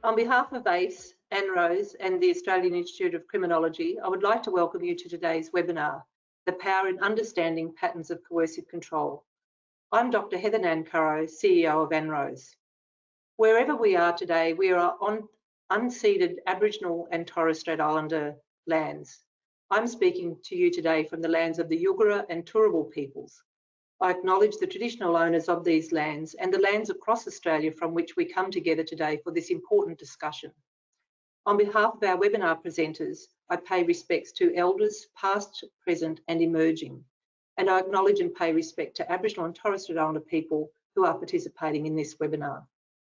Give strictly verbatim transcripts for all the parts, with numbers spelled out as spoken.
On behalf of A C E, ANROSE and the Australian Institute of Criminology, I would like to welcome you to today's webinar, The Power in Understanding Patterns of Coercive Control. I'm Doctor Heather Nancurrow, C E O of ANROSE. Wherever we are today, we are on unceded Aboriginal and Torres Strait Islander lands. I'm speaking to you today from the lands of the Yugara and Turrbal peoples. I acknowledge the traditional owners of these lands and the lands across Australia from which we come together today for this important discussion. On behalf of our webinar presenters, I pay respects to elders, past, present and emerging, and I acknowledge and pay respect to Aboriginal and Torres Strait Islander people who are participating in this webinar.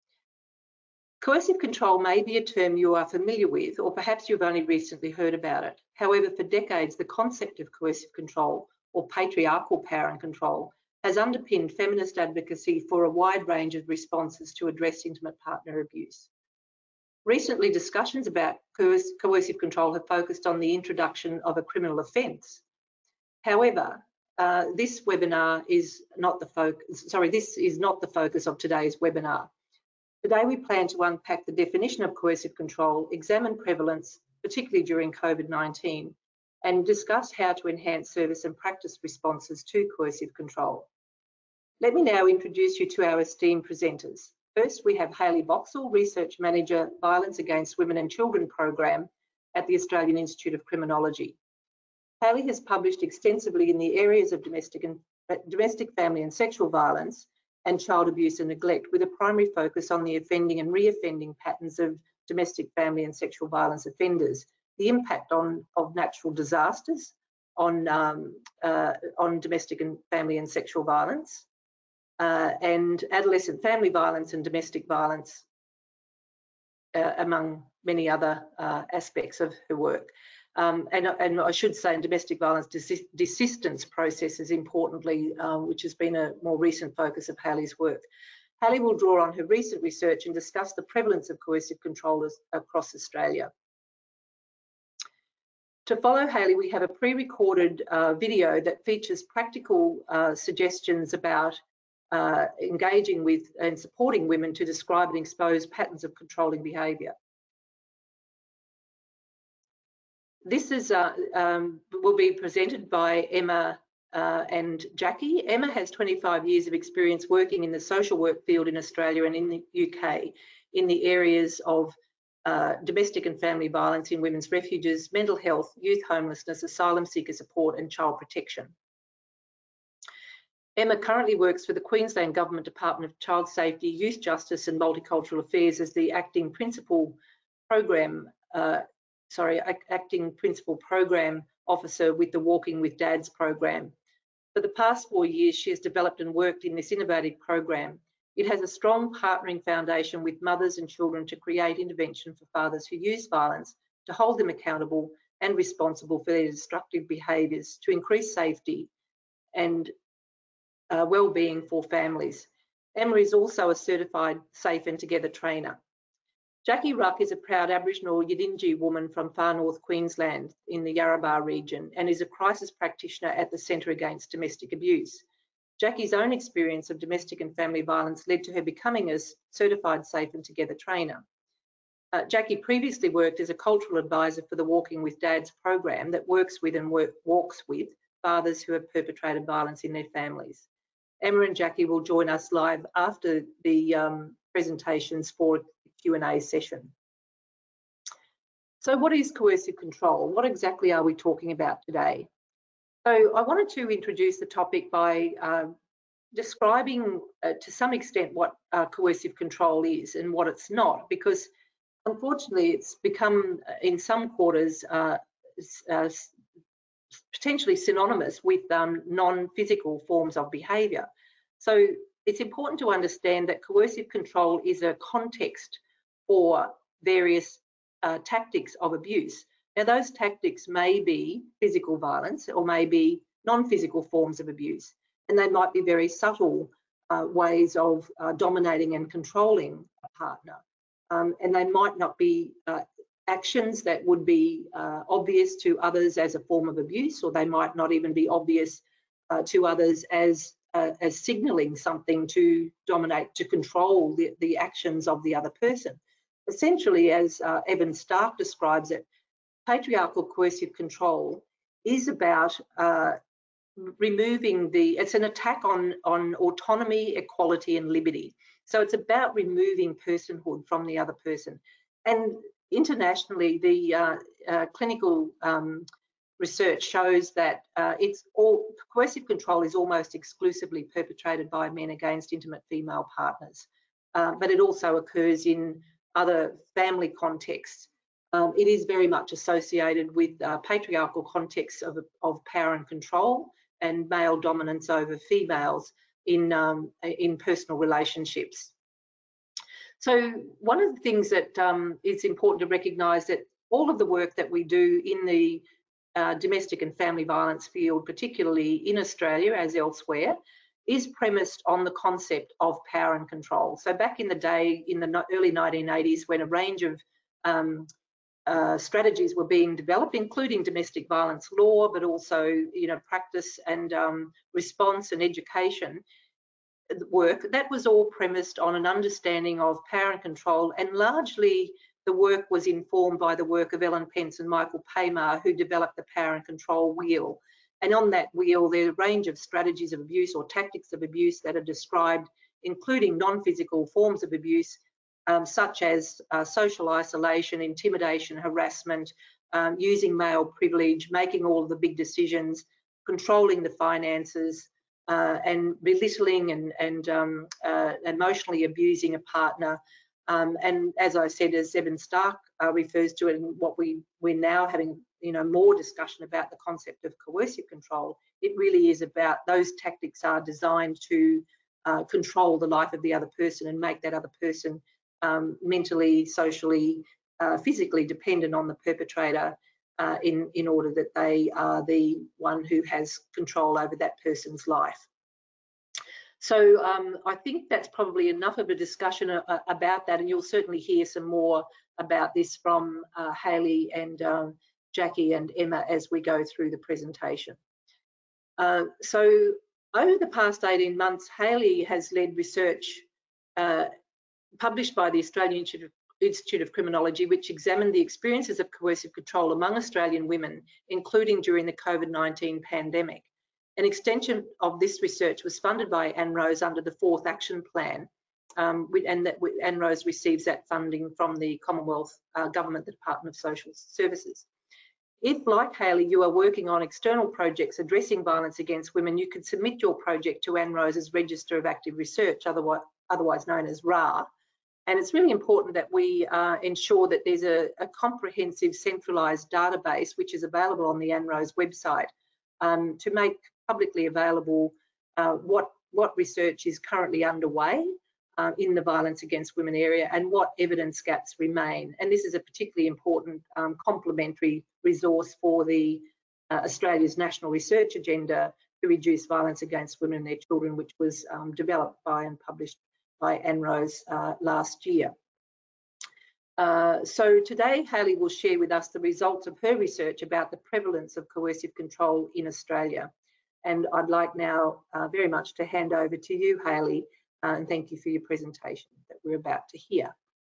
Coercive control may be a term you are familiar with, or perhaps you've only recently heard about it. However, for decades, the concept of coercive control, or patriarchal power and control, has underpinned feminist advocacy for a wide range of responses to address intimate partner abuse. Recently, discussions about coercive control have focused on the introduction of a criminal offence. However, uh, this webinar is not the focus, sorry, this is not the focus of today's webinar. Today, we plan to unpack the definition of coercive control, examine prevalence, particularly during COVID nineteen, and discuss how to enhance service and practice responses to coercive control. Let me now introduce you to our esteemed presenters. First, we have Hayley Boxall, Research Manager, Violence Against Women and Children Program at the Australian Institute of Criminology. Hayley has published extensively in the areas of domestic, and, uh, domestic family and sexual violence and child abuse and neglect, with a primary focus on the offending and re-offending patterns of domestic family and sexual violence offenders, the impact on, of natural disasters on, um, uh, on domestic and family and sexual violence, uh, and adolescent family violence and domestic violence, uh, among many other uh, aspects of her work. Um, and, and I should say in domestic violence desist desistance processes, importantly, um, which has been a more recent focus of Hayley's work. Hayley will draw on her recent research and discuss the prevalence of coercive controllers across Australia. To follow Hayley, we have a pre-recorded uh, video that features practical uh, suggestions about uh, engaging with and supporting women to describe and expose patterns of controlling behaviour. This is uh, um, will be presented by Emma uh, and Jackie. Emma has twenty-five years of experience working in the social work field in Australia and in the U K in the areas of uh, domestic and family violence in women's refuges, mental health, youth homelessness, asylum seeker support and child protection. Emma currently works for the Queensland Government Department of Child Safety, Youth Justice and Multicultural Affairs as the Acting Principal Program uh, sorry, Acting Principal Program Officer with the Walking with Dads program. For the past four years, she has developed and worked in this innovative program. It has a strong partnering foundation with mothers and children to create intervention for fathers who use violence, to hold them accountable and responsible for their destructive behaviours, to increase safety and uh, well-being for families. Emma is also a certified Safe and Together trainer. Jackie Ruck is a proud Aboriginal Yidinji woman from far north Queensland in the Yarrabah region and is a crisis practitioner at the Centre Against Domestic Abuse. Jackie's own experience of domestic and family violence led to her becoming a certified Safe and Together trainer. Uh, Jackie previously worked as a cultural advisor for the Walking with Dads program that works with and work, walks with fathers who have perpetrated violence in their families. Emma and Jackie will join us live after the um, presentations for Q and A session. So what is coercive control? What exactly are we talking about today? So I wanted to introduce the topic by uh, describing uh, to some extent what uh, coercive control is and what it's not, because unfortunately it's become in some quarters uh, uh, potentially synonymous with um, non-physical forms of behaviour. So it's important to understand that coercive control is a context for various uh, tactics of abuse. Now, those tactics may be physical violence or may be non-physical forms of abuse, and they might be very subtle uh, ways of uh, dominating and controlling a partner. Um, and they might not be uh, actions that would be uh, obvious to others as a form of abuse, or they might not even be obvious uh, to others as Uh, as signalling something to dominate, to control the, the actions of the other person. Essentially, as uh, Evan Stark describes it, patriarchal coercive control is about uh, removing the, it's an attack on, on autonomy, equality and liberty. So it's about removing personhood from the other person. And internationally, the uh, uh, clinical um, research shows that uh, it's all, coercive control is almost exclusively perpetrated by men against intimate female partners. Uh, but it also occurs in other family contexts. Um, it is very much associated with uh, patriarchal contexts of, of power and control and male dominance over females in, um, in personal relationships. So one of the things that um, is important to recognise that all of the work that we do in the uh, domestic and family violence field, particularly in Australia as elsewhere, is premised on the concept of power and control. So back in the day, in the early nineteen eighties, when a range of um, uh, strategies were being developed, including domestic violence law, but also, you know, practice and um, response and education work, that was all premised on an understanding of power and control, and largely the work was informed by the work of Ellen Pence and Michael Paymar, who developed the power and control wheel. And on that wheel, there are a range of strategies of abuse or tactics of abuse that are described, including non-physical forms of abuse, um, such as uh, social isolation, intimidation, harassment, um, using male privilege, making all of the big decisions, controlling the finances, uh, and belittling and, and um, uh, emotionally abusing a partner. Um, and as I said, as Evan Stark uh, refers to it, and what we, we're now having, you know, more discussion about the concept of coercive control, it really is about those tactics are designed to uh, control the life of the other person and make that other person um, mentally, socially, uh, physically dependent on the perpetrator uh, in, in order that they are the one who has control over that person's life. So um, I think that's probably enough of a discussion uh, about that, and you'll certainly hear some more about this from uh, Hayley and um, Jackie and Emma as we go through the presentation. Uh, so over the past eighteen months, Hayley has led research uh, published by the Australian Institute of, Institute of Criminology, which examined the experiences of coercive control among Australian women, including during the COVID nineteen pandemic. An extension of this research was funded by Anne Rose under the Fourth Action Plan, um, and that Anne Rose receives that funding from the Commonwealth uh, Government, the Department of Social Services. If, like Hayley, you are working on external projects addressing violence against women, you can submit your project to Anne Rose's Register of Active Research, otherwise, otherwise known as R A R. And it's really important that we uh, ensure that there's a, a comprehensive centralised database which is available on the Anne Rose website um, to make publicly available uh, what, what research is currently underway uh, in the violence against women area and what evidence gaps remain. And this is a particularly important um, complementary resource for the uh, Australia's National Research Agenda to reduce violence against women and their children, which was um, developed by and published by Anne Rose uh, last year. Uh, so today, Hayley will share with us the results of her research about the prevalence of coercive control in Australia. And I'd like now uh, very much to hand over to you, Hayley, uh, and thank you for your presentation that we're about to hear.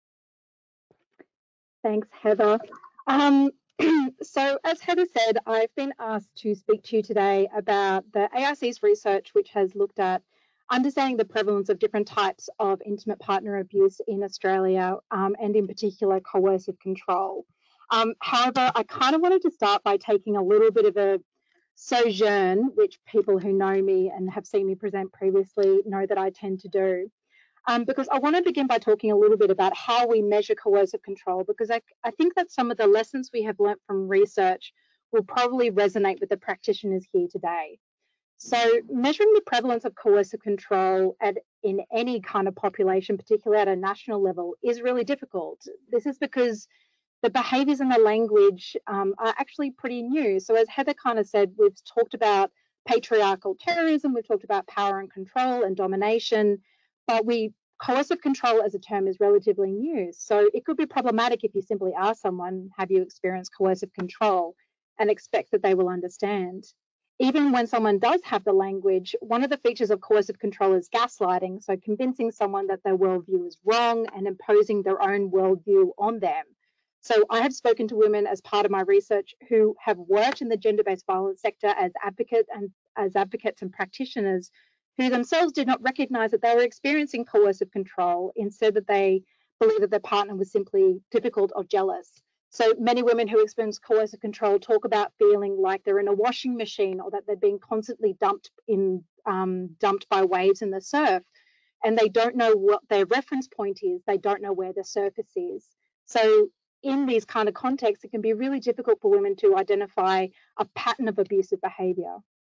Thanks, Heather. Um, so as Heather said, I've been asked to speak to you today about the A R C's research, which has looked at understanding the prevalence of different types of intimate partner abuse in Australia, um, and in particular coercive control. Um, however, I kind of wanted to start by taking a little bit of a sojourn, which people who know me and have seen me present previously know that I tend to do. Um, because I want to begin by talking a little bit about how we measure coercive control, because I, I think that some of the lessons we have learnt from research will probably resonate with the practitioners here today. So measuring the prevalence of coercive control at, in any kind of population, particularly at a national level, is really difficult. This is because the behaviours and the language um, are actually pretty new. So as Heather kind of said, we've talked about patriarchal terrorism, we've talked about power and control and domination, but we coercive control as a term is relatively new. So it could be problematic if you simply ask someone, have you experienced coercive control, and expect that they will understand. Even when someone does have the language, one of the features of coercive control is gaslighting, so convincing someone that their worldview is wrong and imposing their own worldview on them. So I have spoken to women as part of my research who have worked in the gender-based violence sector as advocates and as advocates and practitioners who themselves did not recognize that they were experiencing coercive control, instead that they believed that their partner was simply difficult or jealous. So many women who experience coercive control talk about feeling like they're in a washing machine, or that they're being constantly dumped in um, dumped by waves in the surf, and they don't know what their reference point is. They don't know where the surface is. So in these kind of contexts, it can be really difficult for women to identify a pattern of abusive behaviour.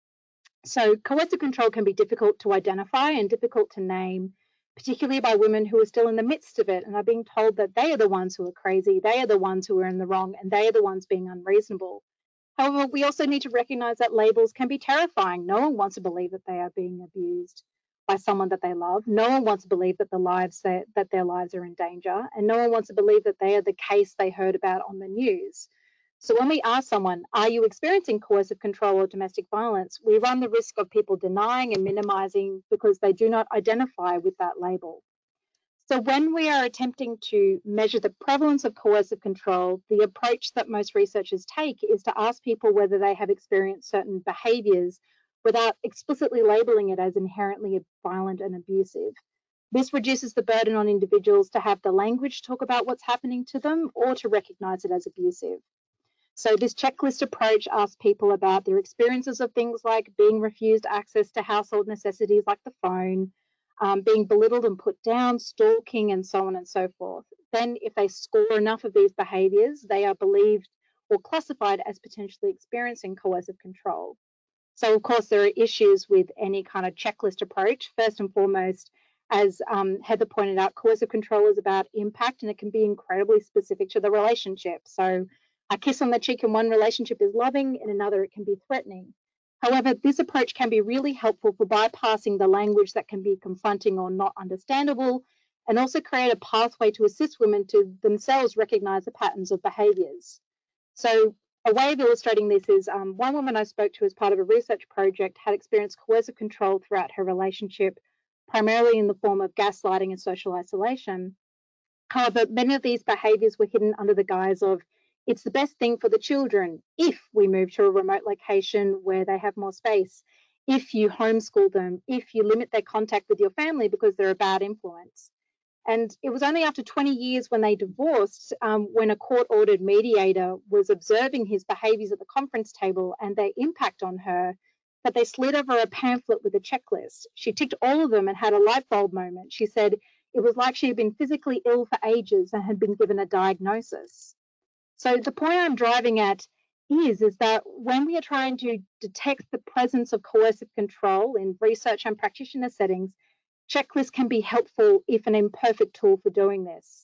So coercive control can be difficult to identify and difficult to name, particularly by women who are still in the midst of it and are being told that they are the ones who are crazy, they are the ones who are in the wrong, and they are the ones being unreasonable. However, we also need to recognise that labels can be terrifying. No one wants to believe that they are being abused by someone that they love. No one wants to believe that the lives that, that their lives are in danger, and no one wants to believe that they are the case they heard about on the news. So when we ask someone, are you experiencing coercive control or domestic violence, we run the risk of people denying and minimising because they do not identify with that label. So when we are attempting to measure the prevalence of coercive control, the approach that most researchers take is to ask people whether they have experienced certain behaviours without explicitly labelling it as inherently violent and abusive. This reduces the burden on individuals to have the language to talk about what's happening to them or to recognise it as abusive. So this checklist approach asks people about their experiences of things like being refused access to household necessities like the phone, um, being belittled and put down, stalking, and so on and so forth. Then if they score enough of these behaviours, they are believed or classified as potentially experiencing coercive control. So of course there are issues with any kind of checklist approach. First and foremost, as um, Heather pointed out, coercive control is about impact, and it can be incredibly specific to the relationship. So a kiss on the cheek in one relationship is loving, in another it can be threatening. However, this approach can be really helpful for bypassing the language that can be confronting or not understandable, and also create a pathway to assist women to themselves recognise the patterns of behaviours. So a way of illustrating this is um, one woman I spoke to as part of a research project had experienced coercive control throughout her relationship, primarily in the form of gaslighting and social isolation. However, many of these behaviours were hidden under the guise of, it's the best thing for the children if we move to a remote location where they have more space, if you homeschool them, if you limit their contact with your family because they're a bad influence. And it was only after twenty years when they divorced, um, when a court-ordered mediator was observing his behaviours at the conference table and their impact on her, that they slid over a pamphlet with a checklist. She ticked all of them and had a light bulb moment. She said it was like she had been physically ill for ages and had been given a diagnosis. So the point I'm driving at is, is that when we are trying to detect the presence of coercive control in research and practitioner settings, checklists can be helpful if an imperfect tool for doing this.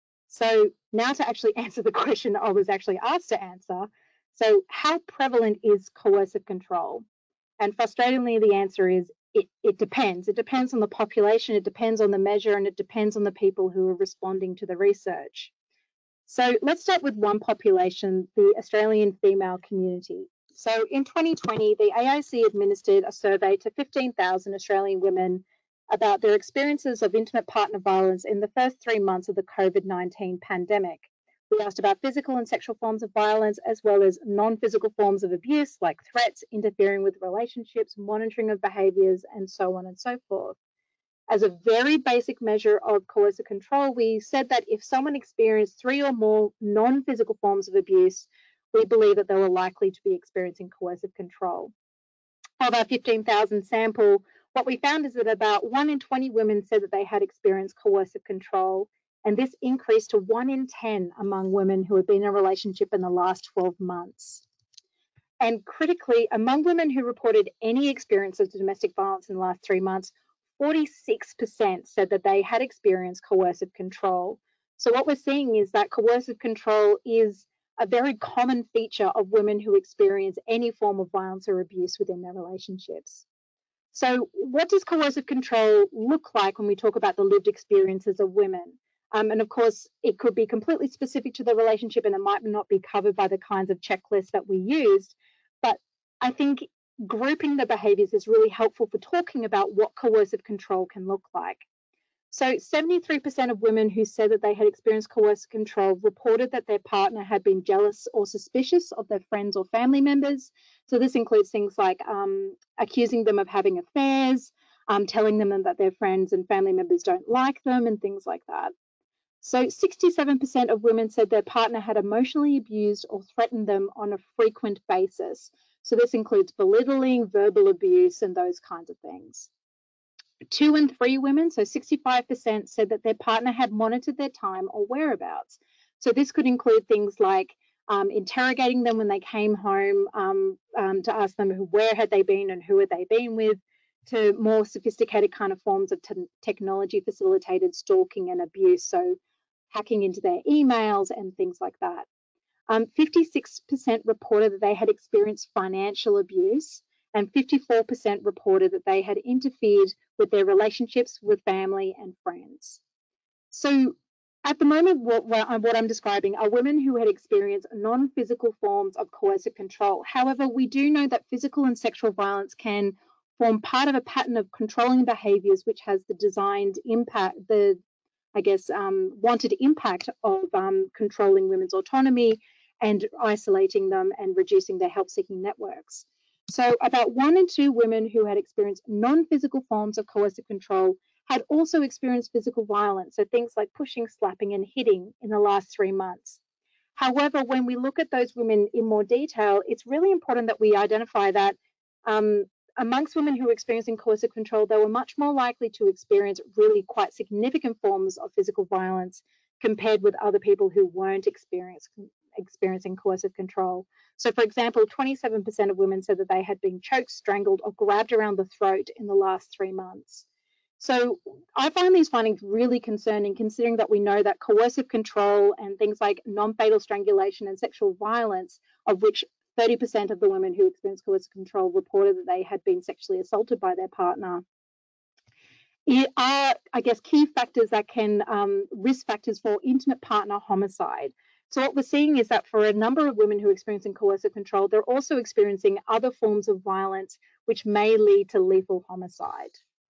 So now to actually answer the question I was actually asked to answer. So how prevalent is coercive control? And frustratingly, the answer is it, it depends. It depends on the population, it depends on the measure, and it depends on the people who are responding to the research. So let's start with one population, the Australian female community. So in twenty twenty, the A I C administered a survey to fifteen thousand Australian women about their experiences of intimate partner violence in the first three months of the COVID nineteen pandemic. We asked about physical and sexual forms of violence, as well as non-physical forms of abuse like threats, interfering with relationships, monitoring of behaviours, and so on and so forth. As a very basic measure of coercive control, we said that if someone experienced three or more non-physical forms of abuse, we believe that they were likely to be experiencing coercive control. Of our fifteen thousand sample, what we found is that about one in twenty women said that they had experienced coercive control, and this increased to one in ten among women who had been in a relationship in the last twelve months. And critically, among women who reported any experience of domestic violence in the last three months, forty-six percent said that they had experienced coercive control. So what we're seeing is that coercive control is a very common feature of women who experience any form of violence or abuse within their relationships. So what does coercive control look like when we talk about the lived experiences of women? Um, and of course, it could be completely specific to the relationship and it might not be covered by the kinds of checklists that we used. But I think grouping the behaviours is really helpful for talking about what coercive control can look like. So seventy-three percent of women who said that they had experienced coercive control reported that their partner had been jealous or suspicious of their friends or family members. So this includes things like um, accusing them of having affairs, um, telling them that their friends and family members don't like them, and things like that. So sixty-seven percent of women said their partner had emotionally abused or threatened them on a frequent basis. So this includes belittling, verbal abuse, and those kinds of things. Two and three women, so sixty-five percent, said that their partner had monitored their time or whereabouts. So this could include things like um, interrogating them when they came home um, um, to ask them where had they been and who had they been with, to more sophisticated kind of forms of technology facilitated stalking and abuse, so hacking into their emails and things like that. Um, fifty-six percent reported that they had experienced financial abuse, and fifty-four percent reported that they had interfered with their relationships with family and friends. So at the moment, what, what I'm describing are women who had experienced non-physical forms of coercive control. However, we do know that physical and sexual violence can form part of a pattern of controlling behaviours which has the designed impact, the, I guess, um, wanted impact of um, controlling women's autonomy and isolating them and reducing their help-seeking networks. So about one in two women who had experienced non-physical forms of coercive control had also experienced physical violence, so things like pushing, slapping, and hitting in the last three months. However, when we look at those women in more detail, it's really important that we identify that um, amongst women who were experiencing coercive control, they were much more likely to experience really quite significant forms of physical violence compared with other people who weren't experiencing experiencing coercive control. So for example, twenty-seven percent of women said that they had been choked, strangled, or grabbed around the throat in the last three months. So I find these findings really concerning, considering that we know that coercive control and things like non-fatal strangulation and sexual violence, of which thirty percent of the women who experienced coercive control reported that they had been sexually assaulted by their partner, are, I guess, key factors that can um, risk factors for intimate partner homicide. So what we're seeing is that for a number of women who are experiencing coercive control, they're also experiencing other forms of violence which may lead to lethal homicide.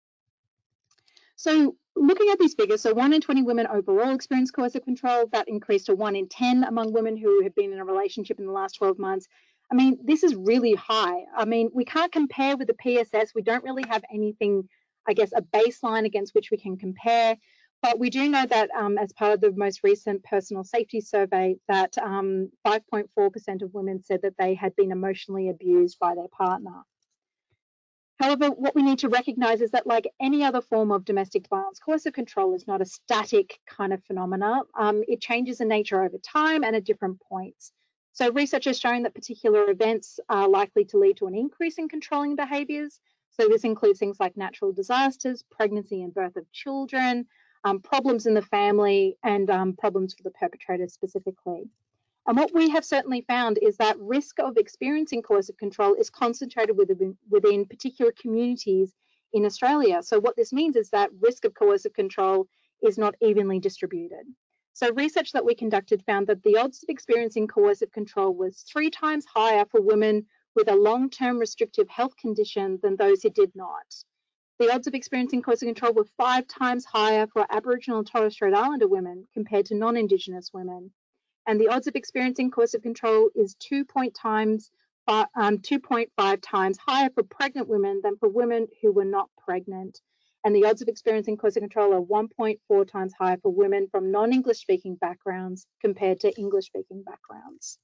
So looking at these figures, so one in twenty women overall experienced coercive control. That increased to one in ten among women who have been in a relationship in the last twelve months. I mean, this is really high. I mean, we can't compare with the P S S. We don't really have anything, I guess, a baseline against which we can compare. But we do know that um, as part of the most recent personal safety survey, that five point four percent um, of women said that they had been emotionally abused by their partner. However, what we need to recognise is that, like any other form of domestic violence, coercive control is not a static kind of phenomena. Um, it changes in nature over time and at different points. So research has shown that particular events are likely to lead to an increase in controlling behaviours. So this includes things like natural disasters, pregnancy and birth of children, um, problems in the family, and um, problems for the perpetrator specifically. And what we have certainly found is that risk of experiencing coercive control is concentrated within, within particular communities in Australia. So what this means is that risk of coercive control is not evenly distributed. So research that we conducted found that the odds of experiencing coercive control was three times higher for women with a long-term restrictive health condition than those who did not. The odds of experiencing coercive control were five times higher for Aboriginal and Torres Strait Islander women compared to non-Indigenous women. And the odds of experiencing coercive control is two point five times higher for pregnant women than for women who were not pregnant. And the odds of experiencing coercive control are one point four times higher for women from non-English speaking backgrounds compared to English speaking backgrounds.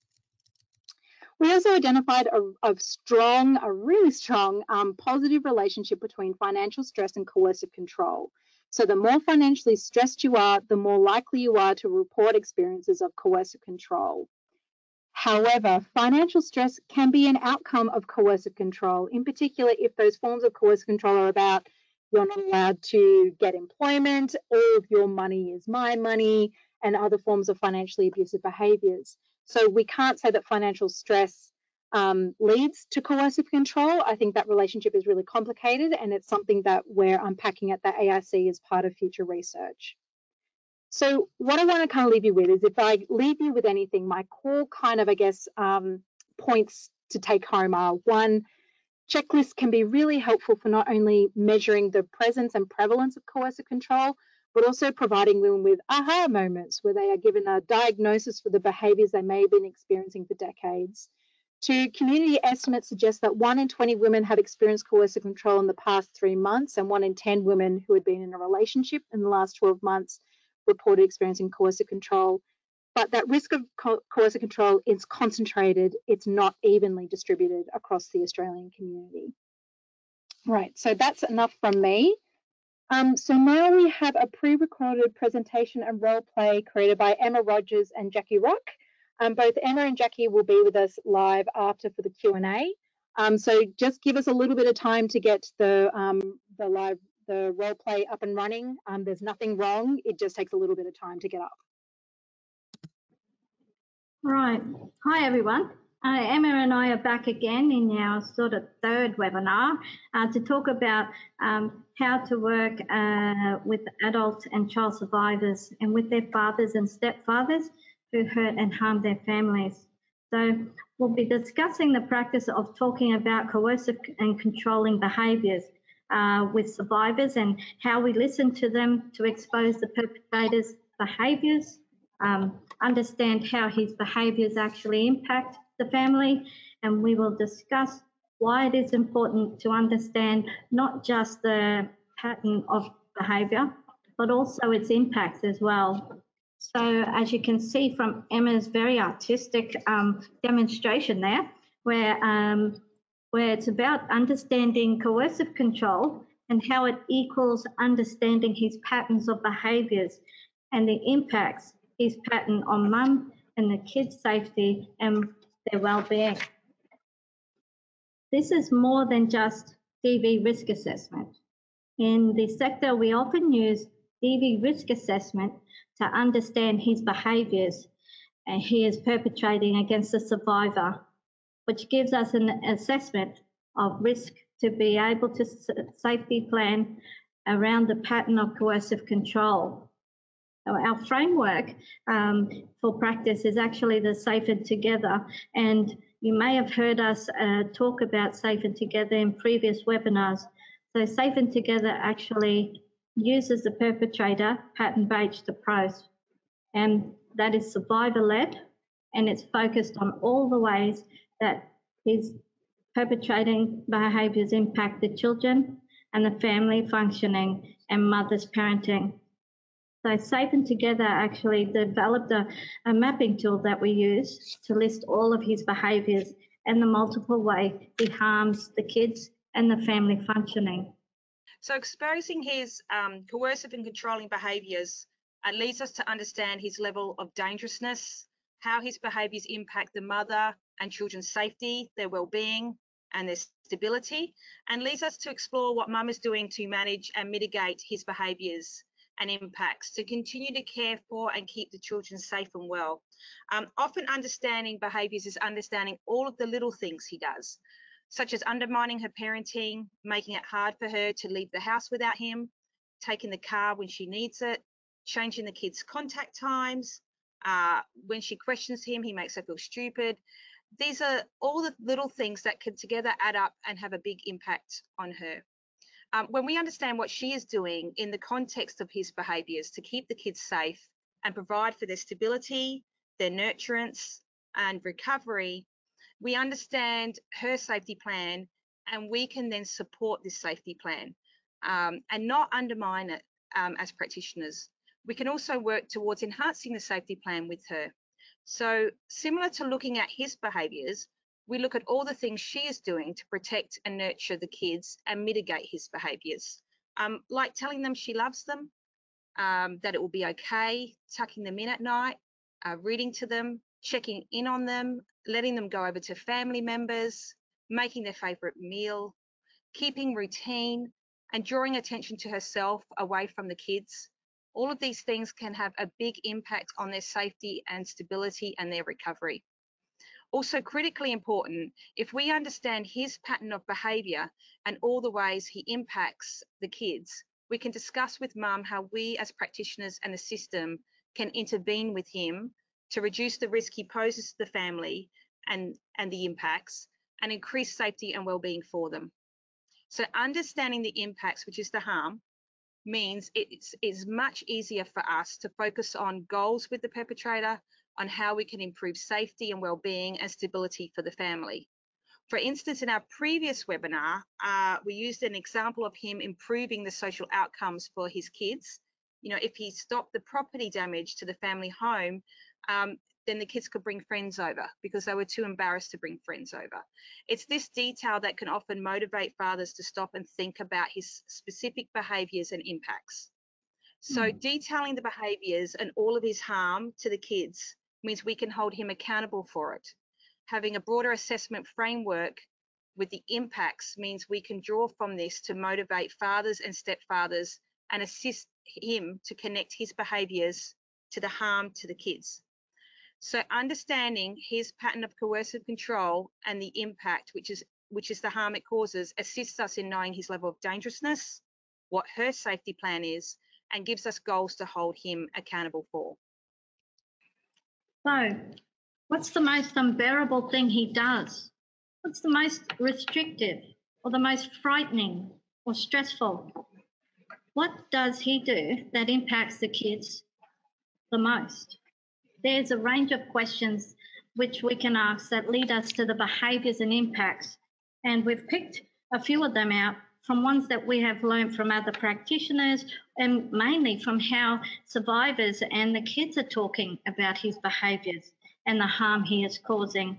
We also identified a, a strong, a really strong um, positive relationship between financial stress and coercive control. So the more financially stressed you are, the more likely you are to report experiences of coercive control. However, financial stress can be an outcome of coercive control, in particular if those forms of coercive control are about you're not allowed to get employment, all of your money is my money, and other forms of financially abusive behaviours. So we can't say that financial stress um, leads to coercive control. I think that relationship is really complicated, and it's something that we're unpacking at the A I C as part of future research. So what I want to kind of leave you with is, if I leave you with anything, my core kind of, I guess, um, points to take home are: one, Checklists can be really helpful for not only measuring the presence and prevalence of coercive control, but also providing women with aha moments where they are given a diagnosis for the behaviours they may have been experiencing for decades. Two community estimates suggest that one in twenty women have experienced coercive control in the past three months, and one in ten women who had been in a relationship in the last twelve months reported experiencing coercive control. But that risk of co coercive control is concentrated, it's not evenly distributed across the Australian community. Right, so that's enough from me. Um, so now we have a pre-recorded presentation and role play created by Emma Rogers and Jackie Rock. Um, both Emma and Jackie will be with us live after for the Q and A. Um, so just give us a little bit of time to get the, um, the live, the role play up and running. Um, there's nothing wrong, it just takes a little bit of time to get up. Right. Hi, everyone. Uh, Emma and I are back again in our sort of third webinar uh, to talk about um, how to work uh, with adult and child survivors and with their fathers and stepfathers who hurt and harm their families. So we'll be discussing the practice of talking about coercive and controlling behaviours uh, with survivors and how we listen to them to expose the perpetrators' behaviours, um, understand how his behaviours actually impact the family, and we will discuss why it is important to understand not just the pattern of behaviour, but also its impacts as well. So as you can see from Emma's very artistic um, demonstration there, where, um, where it's about understanding coercive control and how it equals understanding his patterns of behaviours and the impacts his pattern on mum and the kids' safety and their well-being. This is more than just D V risk assessment. In the sector, we often use D V risk assessment to understand his behaviours and he is perpetrating against the survivor, which gives us an assessment of risk to be able to safety plan around the pattern of coercive control. Our framework um, for practice is actually the Safer Together, and you may have heard us uh, talk about Safer Together in previous webinars. So Safer Together actually uses the perpetrator pattern-based approach, and that is survivor-led, and it's focused on all the ways that his perpetrating behaviours impact the children and the family functioning and mother's parenting. So Safer Together actually developed a, a mapping tool that we use to list all of his behaviours and the multiple ways he harms the kids and the family functioning. So exposing his um, coercive and controlling behaviours uh, leads us to understand his level of dangerousness, how his behaviours impact the mother and children's safety, their well-being and their stability, and leads us to explore what mum is doing to manage and mitigate his behaviours and impacts to continue to care for and keep the children safe and well. Um, often understanding behaviours is understanding all of the little things he does, such as undermining her parenting, making it hard for her to leave the house without him, taking the car when she needs it, changing the kids' contact times. Uh, when she questions him, he makes her feel stupid. These are all the little things that can together add up and have a big impact on her. Um, when we understand what she is doing in the context of his behaviours to keep the kids safe and provide for their stability, their nurturance and recovery, we understand her safety plan and we can then support this safety plan um, and not undermine it um, as practitioners. We can also work towards enhancing the safety plan with her. So similar to looking at his behaviours, we look at all the things she is doing to protect and nurture the kids and mitigate his behaviours, um, like telling them she loves them, um, that it will be okay, tucking them in at night, uh, reading to them, checking in on them, letting them go over to family members, making their favourite meal, keeping routine and drawing attention to herself away from the kids. All of these things can have a big impact on their safety and stability and their recovery. Also critically important, if we understand his pattern of behaviour and all the ways he impacts the kids, we can discuss with mum how we as practitioners and the system can intervene with him to reduce the risk he poses to the family and, and the impacts, and increase safety and well-being for them. So understanding the impacts, which is the harm, means it's, it's much easier for us to focus on goals with the perpetrator, on how we can improve safety and well-being and stability for the family. For instance, in our previous webinar, uh, we used an example of him improving the social outcomes for his kids. You know, if he stopped the property damage to the family home, um, then the kids could bring friends over because they were too embarrassed to bring friends over. It's this detail that can often motivate fathers to stop and think about his specific behaviours and impacts. So mm. detailing the behaviours and all of his harm to the kids means we can hold him accountable for it. Having a broader assessment framework with the impacts means we can draw from this to motivate fathers and stepfathers and assist him to connect his behaviours to the harm to the kids. So understanding his pattern of coercive control and the impact, which is, which is the harm it causes, assists us in knowing his level of dangerousness, what her safety plan is, and gives us goals to hold him accountable for. So, what's the most unbearable thing he does? What's the most restrictive or the most frightening or stressful? What does he do that impacts the kids the most? There's a range of questions which we can ask that lead us to the behaviours and impacts, and we've picked a few of them out from ones that we have learned from other practitioners and mainly from how survivors and the kids are talking about his behaviours and the harm he is causing.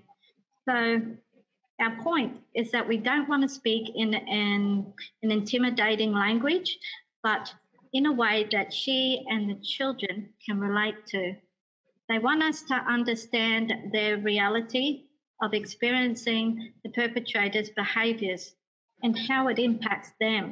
So our point is that we don't want to speak in an, an intimidating language, but in a way that she and the children can relate to. They want us to understand their reality of experiencing the perpetrator's behaviours and how it impacts them.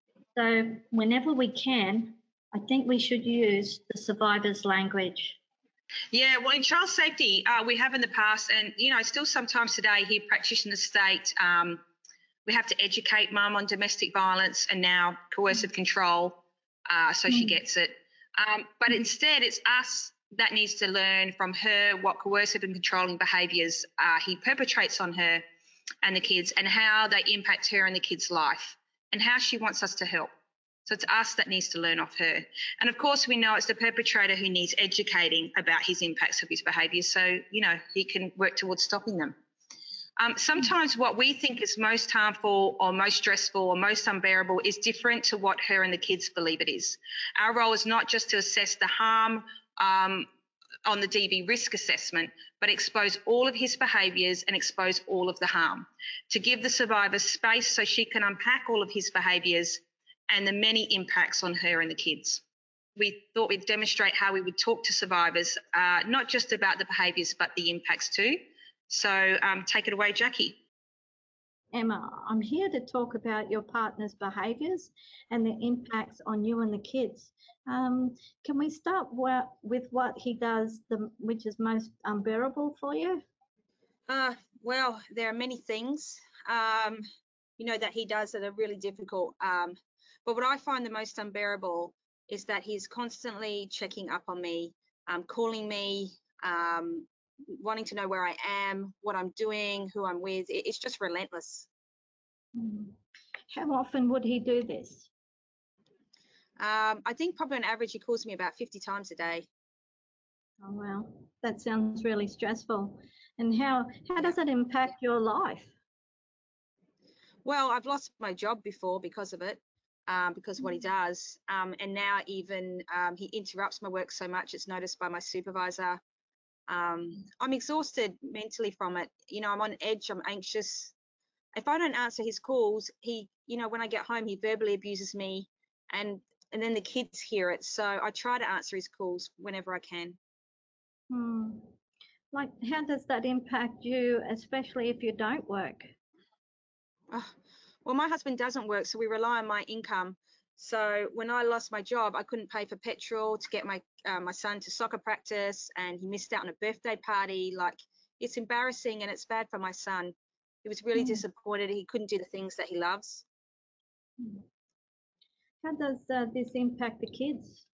So whenever we can, I think we should use the survivor's language. Yeah, well, in child safety, uh, we have in the past, and, you know, still sometimes today here, practitioners state um, we have to educate mum on domestic violence and now coercive control, uh, so mm. she gets it. Um, but mm. instead, it's us that needs to learn from her what coercive and controlling behaviours uh, he perpetrates on her and the kids, and how they impact her and the kids' life, and how she wants us to help. So it's us that needs to learn off her. And of course, we know it's the perpetrator who needs educating about his impacts of his behaviours, so, you know, he can work towards stopping them. Um, sometimes what we think is most harmful or most stressful or most unbearable is different to what her and the kids believe it is. Our role is not just to assess the harm um, on the D V risk assessment, but expose all of his behaviours and expose all of the harm, to give the survivor space so she can unpack all of his behaviours and the many impacts on her and the kids. We thought we'd demonstrate how we would talk to survivors, uh, not just about the behaviours, but the impacts too. So um, take it away, Jackie. Emma, I'm here to talk about your partner's behaviours and the impacts on you and the kids. Um, can we start with what he does, the, which is most unbearable for you? Uh, well, there are many things, um, you know, that he does that are really difficult. Um, but what I find the most unbearable is that he's constantly checking up on me, um, calling me, um, wanting to know where I am, what I'm doing, who I'm with. It's just relentless. How often would he do this? Um, I think probably on average he calls me about fifty times a day. Oh, wow. That sounds really stressful. And how, how does it impact your life? Well, I've lost my job before because of it, um, because of what he does. Um, and now even um, he interrupts my work so much it's noticed by my supervisor. Um, I'm exhausted mentally from it. You know, I'm on edge, I'm anxious. If I don't answer his calls, he, you know, when I get home, he verbally abuses me, and, and then the kids hear it. So I try to answer his calls whenever I can. Hmm. Like, how does that impact you, especially if you don't work? Oh, well, my husband doesn't work, so we rely on my income. So when I lost my job, I couldn't pay for petrol to get my uh, my son to soccer practice, and he missed out on a birthday party. Like, it's embarrassing and it's bad for my son. He was really mm. disappointed. He couldn't do the things that he loves. How does uh, this impact the kids?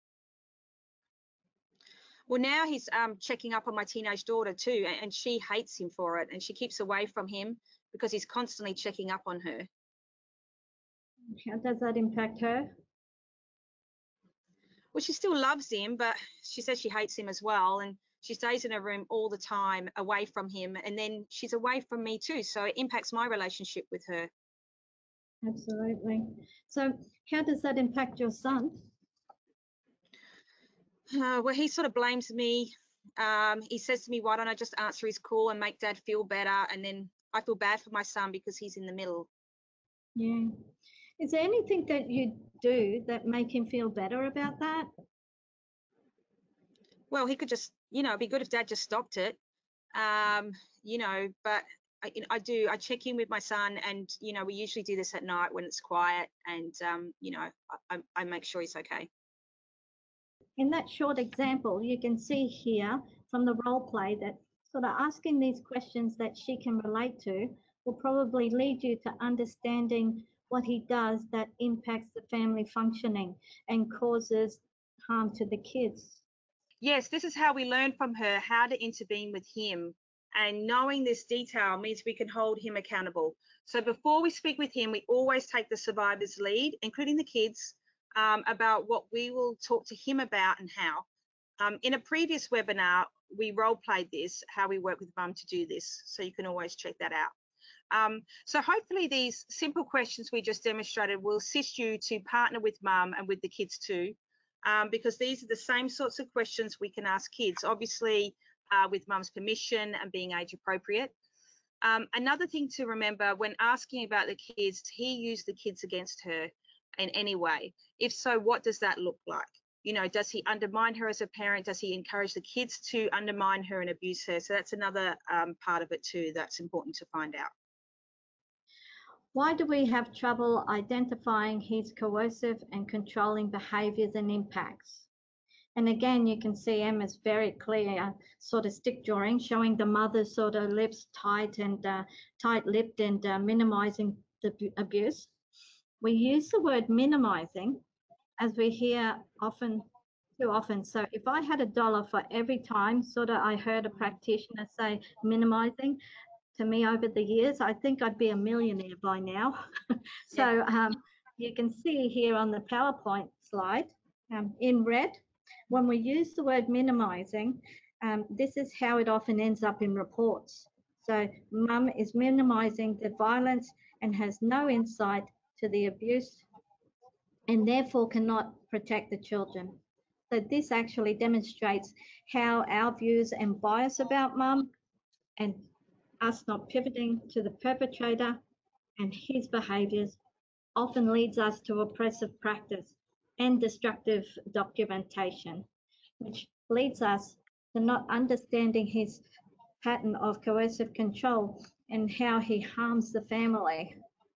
Well, now he's um, checking up on my teenage daughter too, and, and she hates him for it, and she keeps away from him. because he's constantly checking up on her. How does that impact her? Well, she still loves him, but she says she hates him as well. And she stays in her room all the time away from him. And then she's away from me too. So it impacts my relationship with her. Absolutely. So how does that impact your son? Uh, well, he sort of blames me. Um, he says to me, why don't I just answer his call and make dad feel better? And then I feel bad for my son because he's in the middle. Yeah. Is there anything that you do that make him feel better about that? Well, he could just, you know, it'd be good if dad just stopped it. Um, you know, but I, I do, I check in with my son, and, you know, we usually do this at night when it's quiet, and, um, you know, I, I make sure he's okay. In that short example, you can see here from the role play that sort of asking these questions that she can relate to will probably lead you to understanding what he does that impacts the family functioning and causes harm to the kids. Yes, this is how we learn from her how to intervene with him. And knowing this detail means we can hold him accountable. So before we speak with him, we always take the survivor's lead, including the kids, um, about what we will talk to him about and how. Um, in a previous webinar, we role played this, how we work with mum to do this. So you can always check that out. Um, so hopefully these simple questions we just demonstrated will assist you to partner with mum and with the kids too. Um, because these are the same sorts of questions we can ask kids, obviously uh, with mum's permission and being age appropriate. Um, another thing to remember when asking about the kids, he used the kids against her in any way. If so, what does that look like? You know, does he undermine her as a parent? Does he encourage the kids to undermine her and abuse her? So that's another um, part of it too that's important to find out. Why do we have trouble identifying his coercive and controlling behaviours and impacts? And again, you can see Emma's very clear sort of stick drawing, showing the mother's sort of lips tight and uh, tight-lipped and uh, minimising the abuse. We use the word minimising as we hear often, too often. So if I had a dollar for every time sort of I heard a practitioner say minimising, to me over the years, I think I'd be a millionaire by now. So yeah. um, you can see here on the PowerPoint slide um, in red, when we use the word minimising, um, this is how it often ends up in reports. So mum is minimising the violence and has no insight to the abuse and therefore cannot protect the children. So this actually demonstrates how our views and bias about mum and us not pivoting to the perpetrator and his behaviours often leads us to oppressive practice and destructive documentation, which leads us to not understanding his pattern of coercive control and how he harms the family.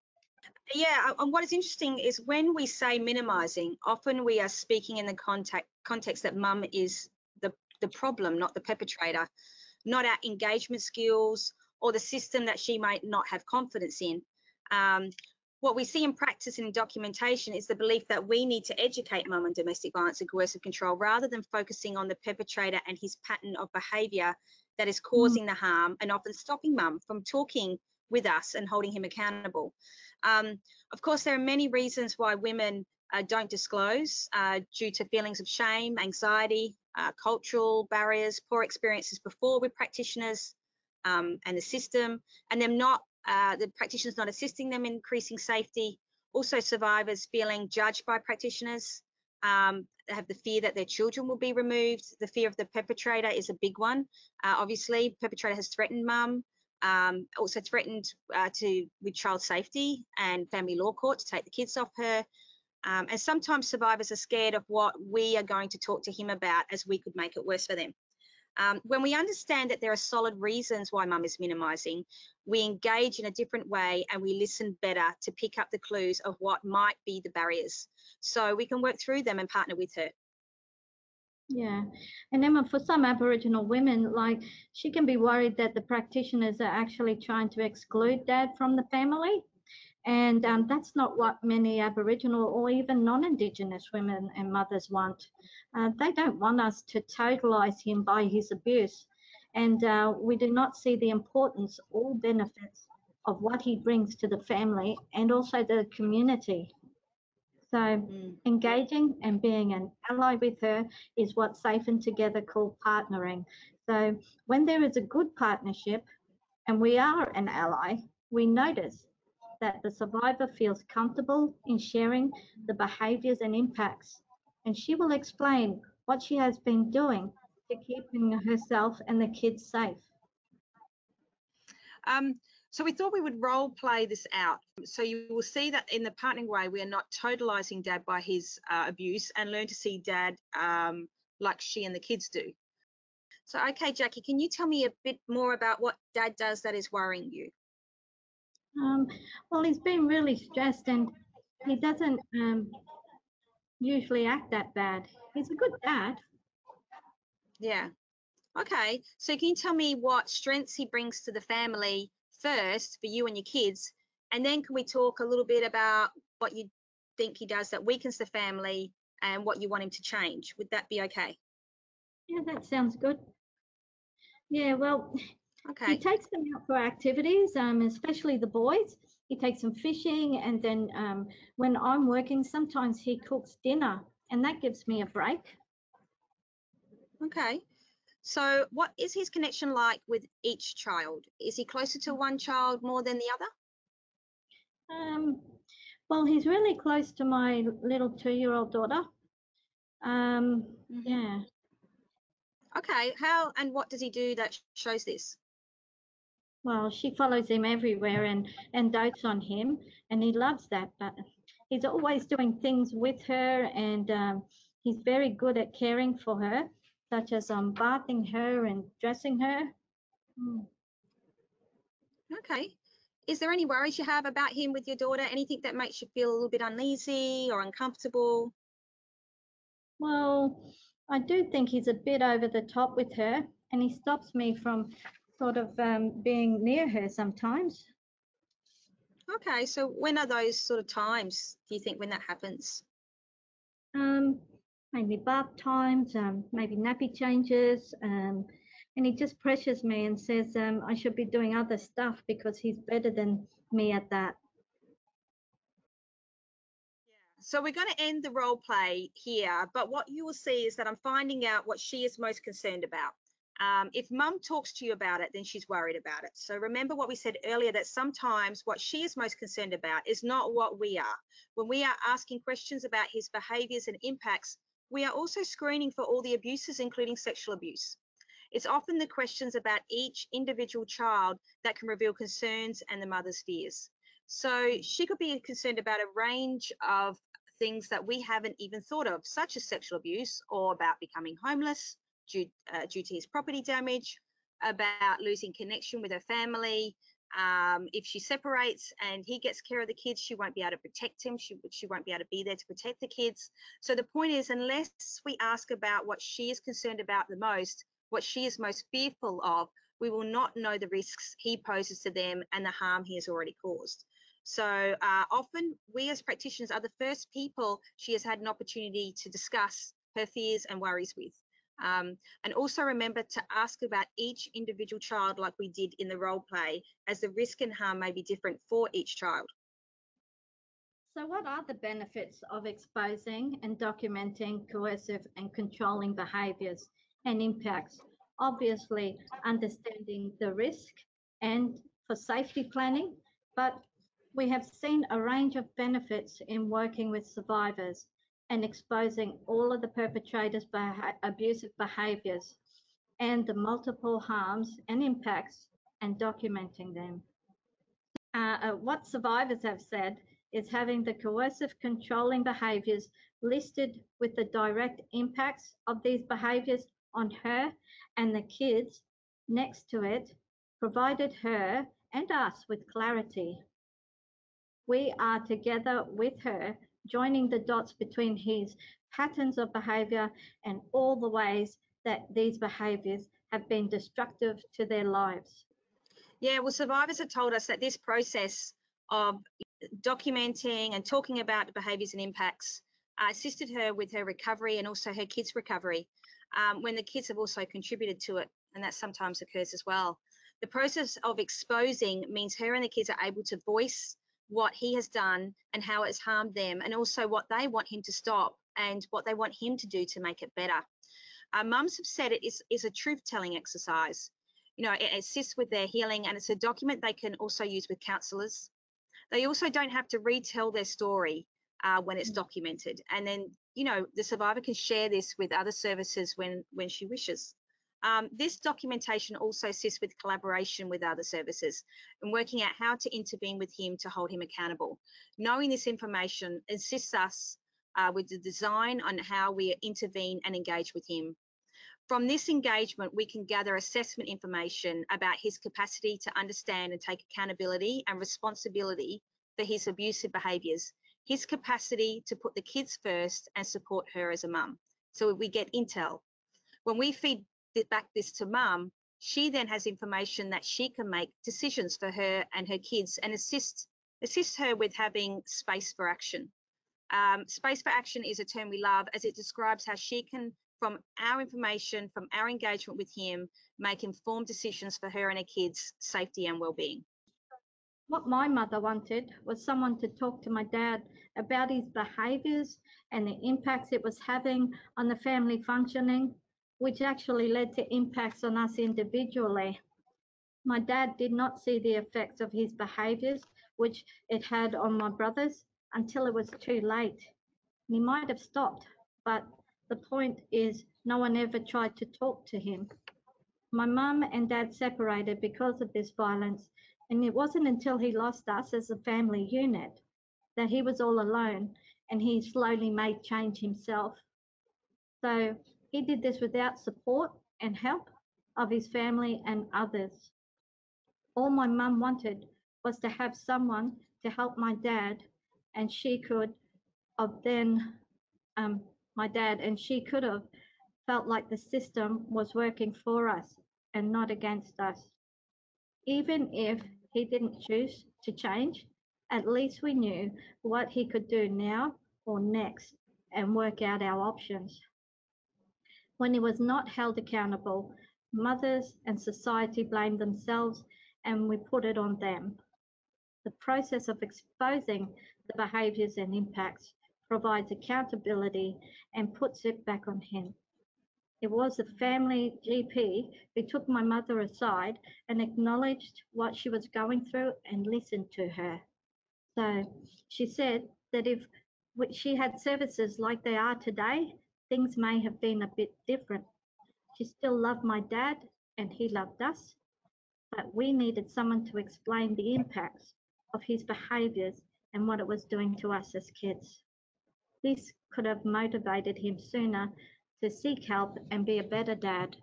Yeah, and what is interesting is when we say minimising, often we are speaking in the context, context that mum is the, the problem, not the perpetrator, not our engagement skills or the system that she might not have confidence in. Um, what we see in practice and in documentation is the belief that we need to educate mum on domestic violence and coercive control rather than focusing on the perpetrator and his pattern of behaviour that is causing mm. the harm and often stopping mum from talking with us and holding him accountable. Um, of course, there are many reasons why women uh, don't disclose uh, due to feelings of shame, anxiety, uh, cultural barriers, poor experiences before with practitioners um, and the system, and them not, uh, the practitioners not assisting them in increasing safety. Also survivors feeling judged by practitioners, um, they have the fear that their children will be removed. The fear of the perpetrator is a big one. Uh, obviously, perpetrator has threatened mum. Um, also threatened uh, to with child safety and family law court to take the kids off her. Um, and sometimes survivors are scared of what we are going to talk to him about as we could make it worse for them. Um, when we understand that there are solid reasons why mum is minimising, we engage in a different way and we listen better to pick up the clues of what might be the barriers. So we can work through them and partner with her. Yeah, and Emma, for some Aboriginal women, like she can be worried that the practitioners are actually trying to exclude dad from the family. And um, that's not what many Aboriginal or even non-Indigenous women and mothers want. Uh, they don't want us to totalise him by his abuse. And uh, we do not see the importance or benefits of what he brings to the family and also the community. So Mm. engaging and being an ally with her is what Safe and Together call partnering. So when there is a good partnership and we are an ally, we notice that the survivor feels comfortable in sharing the behaviours and impacts. And she will explain what she has been doing to keeping herself and the kids safe. Um, so we thought we would role play this out. So you will see that in the partnering way, we are not totalising Dad by his uh, abuse, and learn to see Dad um, like she and the kids do. So, okay, Jackie, can you tell me a bit more about what Dad does that is worrying you? Um, well, he's been really stressed and he doesn't um, usually act that bad. He's a good dad. Yeah. Okay. So can you tell me what strengths he brings to the family first for you and your kids? And then can we talk a little bit about what you think he does that weakens the family and what you want him to change? Would that be okay? Yeah, that sounds good. Yeah, well, Okay. he takes them out for activities, um, especially the boys. He takes them fishing, and then um, when I'm working, sometimes he cooks dinner, and that gives me a break. Okay. So what is his connection like with each child? Is he closer to one child more than the other? Um, well, he's really close to my little two-year-old daughter. Um, Mm-hmm. Yeah. Okay. How and what does he do that shows this? Well, she follows him everywhere and, and dotes on him, and he loves that. But he's always doing things with her, and um, he's very good at caring for her, such as um, bathing her and dressing her. Mm. Okay. Is there any worries you have about him with your daughter? Anything that makes you feel a little bit uneasy or uncomfortable? Well, I do think he's a bit over the top with her, and he stops me from sort of um, being near her sometimes. Okay, so when are those sort of times, do you think, when that happens? Um, maybe bath times, um, maybe nappy changes, um, and he just pressures me and says um, I should be doing other stuff because he's better than me at that. So we're going to end the role play here, but what you will see is that I'm finding out what she is most concerned about. Um, if mum talks to you about it, then she's worried about it. So remember what we said earlier, that sometimes what she is most concerned about is not what we are. When we are asking questions about his behaviours and impacts, we are also screening for all the abuses, including sexual abuse. It's often the questions about each individual child that can reveal concerns and the mother's fears. So she could be concerned about a range of things that we haven't even thought of, such as sexual abuse, or about becoming homeless due, uh, due to his property damage, about losing connection with her family. Um, if she separates and he gets care of the kids, she won't be able to protect him. She, she won't be able to be there to protect the kids. So the point is, unless we ask about what she is concerned about the most, what she is most fearful of, we will not know the risks he poses to them and the harm he has already caused. So uh, often we as practitioners are the first people she has had an opportunity to discuss her fears and worries with. Um, and also remember to ask about each individual child like we did in the role play, as the risk and harm may be different for each child. So what are the benefits of exposing and documenting coercive and controlling behaviours and impacts? Obviously, understanding the risk and for safety planning, but we have seen a range of benefits in working with survivors and exposing all of the perpetrators' beha- abusive behaviours and the multiple harms and impacts and documenting them. Uh, uh, what survivors have said is having the coercive controlling behaviours listed with the direct impacts of these behaviours on her and the kids next to it provided her and us with clarity. We are together with her, joining the dots between his patterns of behaviour and all the ways that these behaviours have been destructive to their lives. Yeah, well, survivors have told us that this process of documenting and talking about the behaviours and impacts uh, assisted her with her recovery and also her kids' recovery, um, when the kids have also contributed to it, and that sometimes occurs as well. The process of exposing means her and the kids are able to voice what he has done and how it's harmed them, and also what they want him to stop and what they want him to do to make it better. Uh, mums have said it is, is a truth-telling exercise. You know, it assists with their healing, and it's a document they can also use with counsellors. They also don't have to retell their story uh, when it's documented. And then, you know, the survivor can share this with other services when, when she wishes. Um, this documentation also assists with collaboration with other services and working out how to intervene with him to hold him accountable. Knowing this information assists us uh, with the design on how we intervene and engage with him. From this engagement, we can gather assessment information about his capacity to understand and take accountability and responsibility for his abusive behaviours, his capacity to put the kids first and support her as a mum. So we get intel. When we feed back this to mum, she then has information that she can make decisions for her and her kids and assist, assist her with having space for action. Um, space for action is a term we love, as it describes how she can, from our information, from our engagement with him, make informed decisions for her and her kids' safety and well-being. What my mother wanted was someone to talk to my dad about his behaviours and the impacts it was having on the family functioning, which actually led to impacts on us individually. My dad did not see the effects of his behaviours, which it had on my brothers, until it was too late. He might have stopped, but the point is no one ever tried to talk to him. My mum and dad separated because of this violence, and it wasn't until he lost us as a family unit that he was all alone, and he slowly made change himself. So he did this without support and help of his family and others. All my mum wanted was to have someone to help my dad, and she could have then, um, my dad, and she could have felt like the system was working for us and not against us. Even if he didn't choose to change, at least we knew what he could do now or next and work out our options. When he was not held accountable, mothers and society blamed themselves and we put it on them. The process of exposing the behaviours and impacts provides accountability and puts it back on him. It was the family G P who took my mother aside and acknowledged what she was going through and listened to her. So she said that if she had services like they are today, things may have been a bit different. She still loved my dad and he loved us, but we needed someone to explain the impacts of his behaviours and what it was doing to us as kids. This could have motivated him sooner to seek help and be a better dad.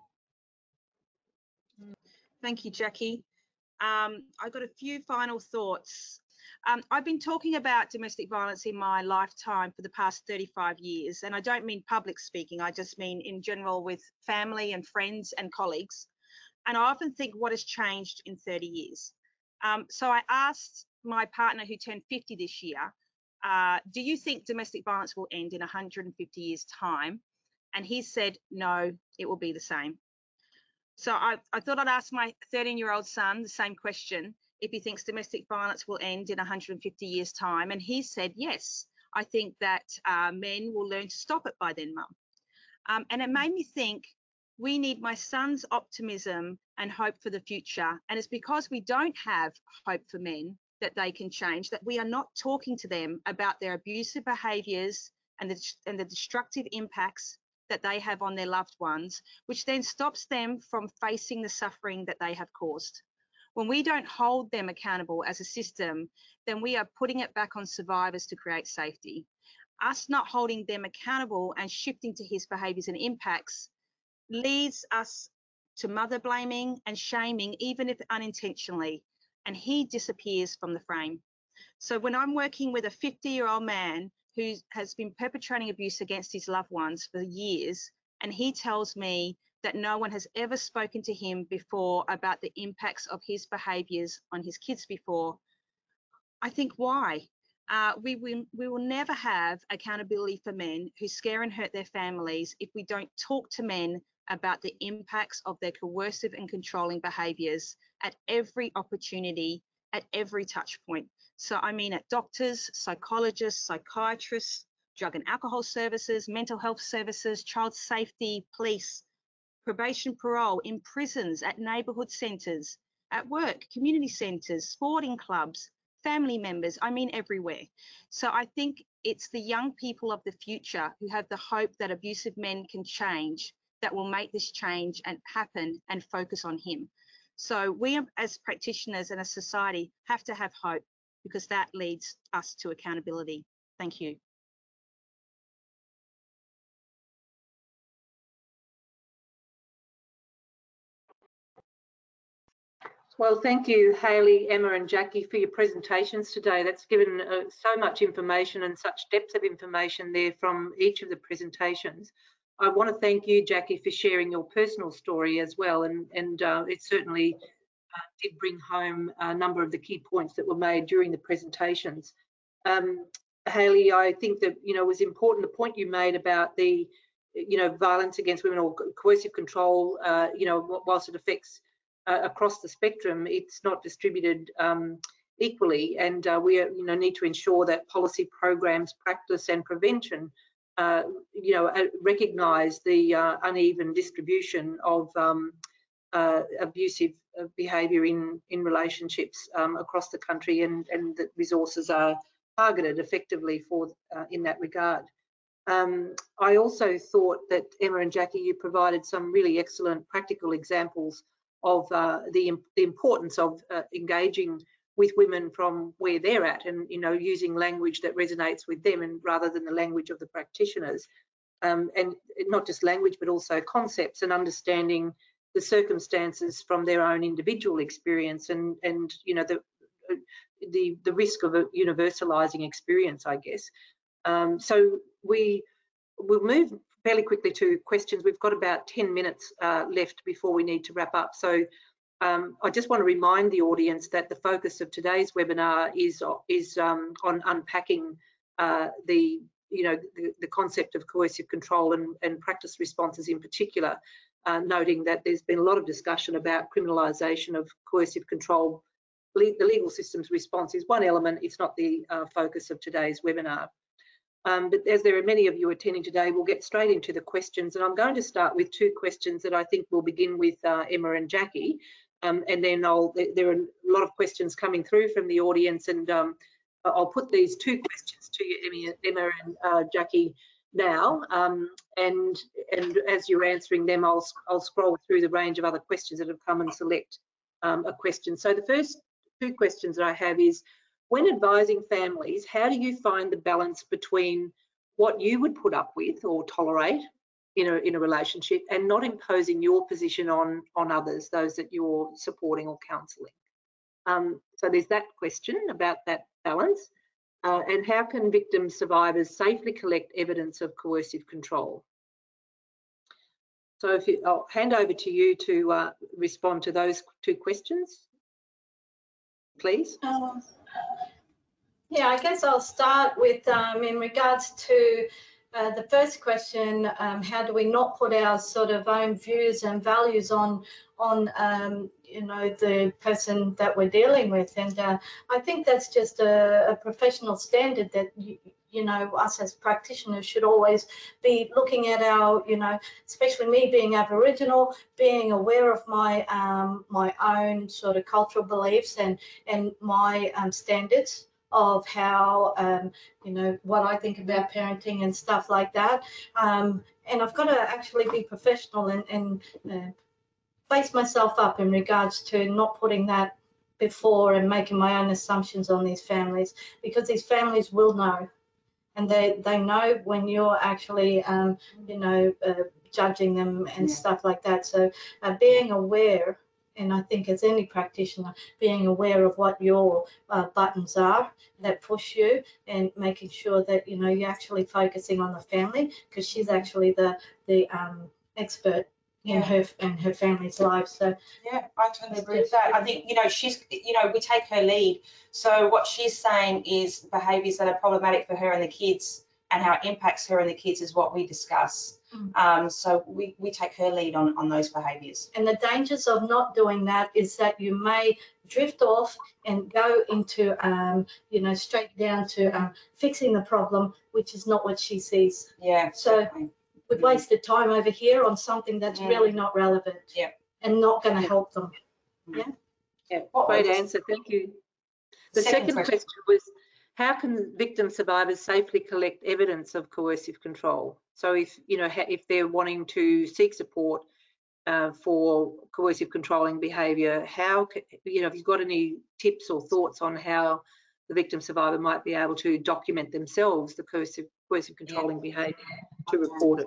Thank you, Jackie. Um, I've got a few final thoughts. Um, I've been talking about domestic violence in my lifetime for the past thirty-five years, and I don't mean public speaking, I just mean in general with family and friends and colleagues. And I often think, what has changed in thirty years? Um, so I asked my partner, who turned fifty this year, uh, do you think domestic violence will end in one hundred fifty years' time? And he said, no, it will be the same. So I, I thought I'd ask my thirteen-year-old son the same question, if he thinks domestic violence will end in one hundred fifty years' time. And he said, yes, I think that uh, men will learn to stop it by then, Mum. Um, and it made me think, we need my son's optimism and hope for the future. And it's because we don't have hope for men that they can change, that we are not talking to them about their abusive behaviours and the, and the destructive impacts that they have on their loved ones, which then stops them from facing the suffering that they have caused. When we don't hold them accountable as a system, then we are putting it back on survivors to create safety. Us not holding them accountable and shifting to his behaviours and impacts leads us to mother blaming and shaming, even if unintentionally, and he disappears from the frame. So when I'm working with a fifty-year-old man who has been perpetrating abuse against his loved ones for years, and he tells me that no one has ever spoken to him before about the impacts of his behaviours on his kids before, I think, why? Uh, we, will, we will never have accountability for men who scare and hurt their families if we don't talk to men about the impacts of their coercive and controlling behaviours at every opportunity, at every touch point. So I mean at doctors, psychologists, psychiatrists, drug and alcohol services, mental health services, child safety, police, probation, parole, in prisons, at neighbourhood centres, at work, community centres, sporting clubs, family members, I mean everywhere. So I think it's the young people of the future who have the hope that abusive men can change that will make this change and happen and focus on him. So we as practitioners and a society have to have hope, because that leads us to accountability. Thank you. Well, thank you, Hayley, Emma and Jackie, for your presentations today. That's given uh, so much information and such depth of information there from each of the presentations. I want to thank you, Jackie, for sharing your personal story as well, and, and uh, it certainly uh, did bring home a number of the key points that were made during the presentations. Um, Hayley, I think that, you know, it was important, the point you made about the, you know, violence against women or coercive control, uh, you know, whilst it affects Uh, across the spectrum, it's not distributed um, equally, and uh, we you know need to ensure that policy programs, practice and prevention uh, you know uh, recognise the uh, uneven distribution of um, uh, abusive behaviour in in relationships um, across the country, and and that resources are targeted effectively for uh, in that regard. Um, I also thought that Emma and Jackie, you provided some really excellent practical examples of uh, the, the importance of uh, engaging with women from where they're at, and you know using language that resonates with them, and rather than the language of the practitioners, um, and not just language but also concepts, and understanding the circumstances from their own individual experience, and and you know the the the risk of a universalizing experience, I guess. Um, so we will move fairly quickly to questions. We've got about ten minutes uh, left before we need to wrap up. So um, I just want to remind the audience that the focus of today's webinar is, is um, on unpacking uh, the, you know, the, the concept of coercive control and, and practice responses in particular, uh, noting that there's been a lot of discussion about criminalisation of coercive control. Le the legal system's response is one element. It's not the uh, focus of today's webinar. Um, but as there are many of you attending today, we'll get straight into the questions. And I'm going to start with two questions that I think will begin with uh, Emma and Jackie. Um, and then I'll, there are a lot of questions coming through from the audience, and um, I'll put these two questions to you, Emma and uh, Jackie, now. Um, and, and as you're answering them, I'll, I'll scroll through the range of other questions that have come and select um, a question. So the first two questions that I have is, when advising families, how do you find the balance between what you would put up with or tolerate in a, in a relationship, and not imposing your position on, on others, those that you're supporting or counselling? Um, so there's that question about that balance. Uh, and how can victim survivors safely collect evidence of coercive control? So if you, I'll hand over to you to uh, respond to those two questions, please. Um, Yeah, I guess I'll start with um, in regards to uh, the first question, um, how do we not put our sort of own views and values on on um, you know the person that we're dealing with? And uh, I think that's just a, a professional standard that you, you know us as practitioners should always be looking at our, you know, especially me being Aboriginal, being aware of my um, my own sort of cultural beliefs and and my um, standards of how, um, you know, what I think about parenting and stuff like that. Um, and I've got to actually be professional and, and uh, face myself up in regards to not putting that before and making my own assumptions on these families, because these families will know. And they, they know when you're actually, um, you know, uh, judging them and yeah. stuff like that. So uh, being aware, and I think as any practitioner, being aware of what your uh, buttons are that push you, and making sure that, you know, you're actually focusing on the family, because she's actually the, the um, expert in yeah. her and her family's lives. So yeah, I totally agree with that. I think, you know, she's, you know, we take her lead. So what she's saying is behaviours that are problematic for her and the kids, and how it impacts her and the kids is what we discuss. Mm. Um, so we, we take her lead on, on those behaviours. And the dangers of not doing that is that you may drift off and go into, um, you know, straight down to um, fixing the problem, which is not what she sees. Yeah. So definitely. we've wasted time over here on something that's Mm. really not relevant. Yeah. And not going to help them. Yeah. Yeah. What Great was- answer. Thank you. The Second second question. question was, how can victim survivors safely collect evidence of coercive control? So if, you know, ha- if they're wanting to seek support uh, for coercive controlling behaviour, how, ca- you know, if you've got any tips or thoughts on how the victim survivor might be able to document themselves the coercive, coercive controlling yeah. behaviour to report it?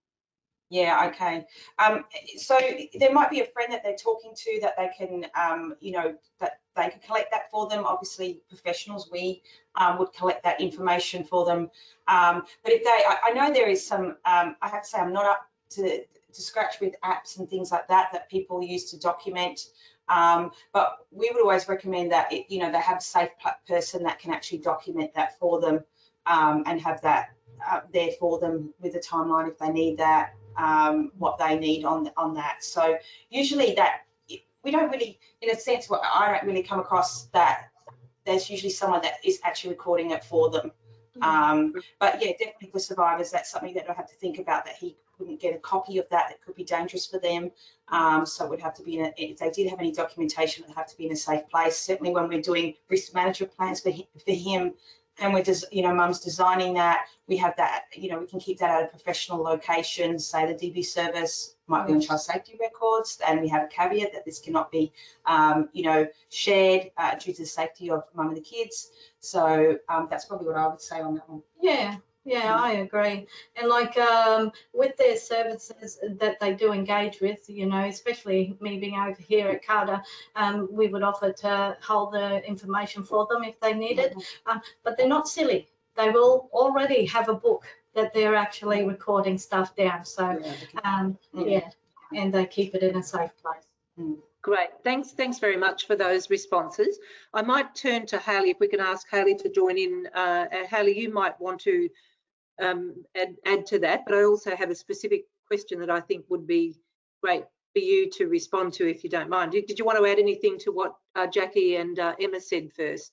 Yeah, okay. Um, so there might be a friend that they're talking to that they can, um, you know, that they could collect that for them. Obviously, professionals, we um, would collect that information for them. Um, but if they, I, I know there is some, um, I have to say I'm not up to, to scratch with apps and things like that that people use to document. Um, but we would always recommend that, it, you know, they have a safe person that can actually document that for them um, and have that uh, there for them with a timeline if they need that. Um, what they need on on that. So usually that we don't really, in a sense, what I don't really come across that there's usually someone that is actually recording it for them. Um, but yeah, definitely for survivors, that's something that I have to think about, that he couldn't get a copy of that. That could be dangerous for them. Um, so it would have to be, in a, if they did have any documentation, it would have to be in a safe place. Certainly when we're doing risk management plans for him, for him and we're just, you know, mum's designing that, we have that, you know, we can keep that at a professional location, say the D V service, might be on child safety records, and we have a caveat that this cannot be, um, you know, shared uh, due to the safety of mum and the kids. So um, that's probably what I would say on that one. Yeah, yeah, I agree. And like um, with their services that they do engage with, you know, especially me being over here at CARTA, um, we would offer to hold the information for them if they need it. Um, but they're not silly. They will already have a book that they're actually recording stuff down. So, um, yeah, and they keep it in a safe place. Great. Thanks. Thanks very much for those responses. I might turn to Haley, if we can ask Haley to join in. Uh, Haley, you might want to um, add, add to that, but I also have a specific question that I think would be great for you to respond to, if you don't mind. Did, did you want to add anything to what uh, Jackie and uh, Emma said first?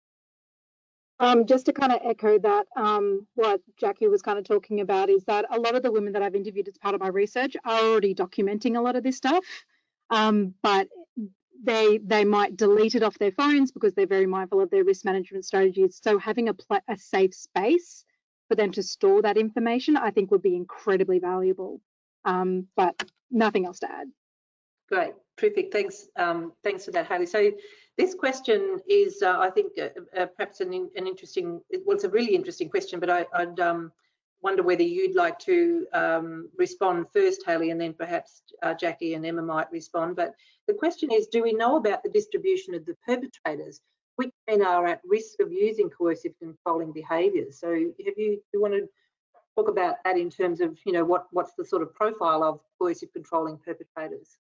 Um, just to kind of echo that, um, what Jackie was kind of talking about is that a lot of the women that I've interviewed as part of my research are already documenting a lot of this stuff, um, but they they might delete it off their phones because they're very mindful of their risk management strategies. So having a, a safe space for them to store that information, I think would be incredibly valuable, um, but nothing else to add. Great, terrific. Thanks, um, thanks for that, Haley. So this question is, uh, I think, uh, uh, perhaps an, an interesting. Well, it's a really interesting question, but I, I'd um, wonder whether you'd like to um, respond first, Haley, and then perhaps uh, Jackie and Emma might respond. But the question is, do we know about the distribution of the perpetrators? Which men are at risk of using coercive controlling behaviours? So, have you, you want to talk about that in terms of, you know, what what's the sort of profile of coercive controlling perpetrators?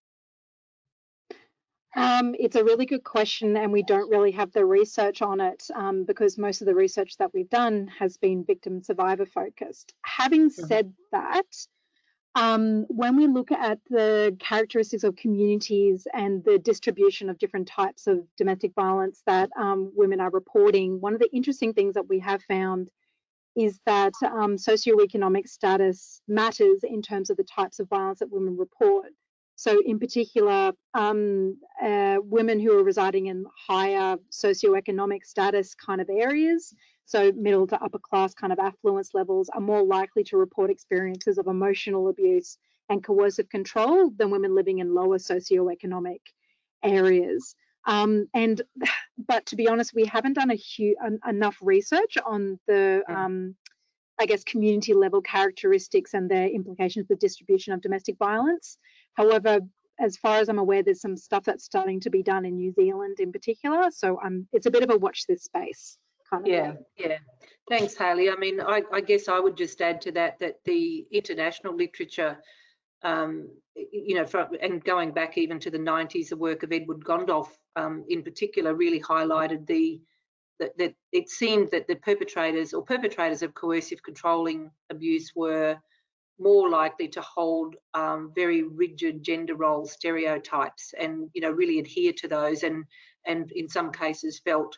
Um, it's a really good question, and we don't really have the research on it um, because most of the research that we've done has been victim survivor focused. Having said that, um, when we look at the characteristics of communities and the distribution of different types of domestic violence that um, women are reporting, one of the interesting things that we have found is that um, socioeconomic status matters in terms of the types of violence that women report. So in particular, um, uh, women who are residing in higher socioeconomic status kind of areas, so middle to upper class kind of affluence levels, are more likely to report experiences of emotional abuse and coercive control than women living in lower socioeconomic areas. Um, and, but to be honest, we haven't done a huge, an, enough research on the, um, I guess, community level characteristics and their implications for distribution of domestic violence. However, as far as I'm aware, there's some stuff that's starting to be done in New Zealand in particular. So um, it's a bit of a watch this space kind of yeah, thing. Yeah, thanks, Haley. I mean, I, I guess I would just add to that that the international literature, um, you know, from, and going back even to the nineties, the work of Edward Gondoff um, in particular really highlighted the that, that it seemed that the perpetrators or perpetrators of coercive controlling abuse were more likely to hold um, very rigid gender role stereotypes and, you know, really adhere to those, and, and in some cases felt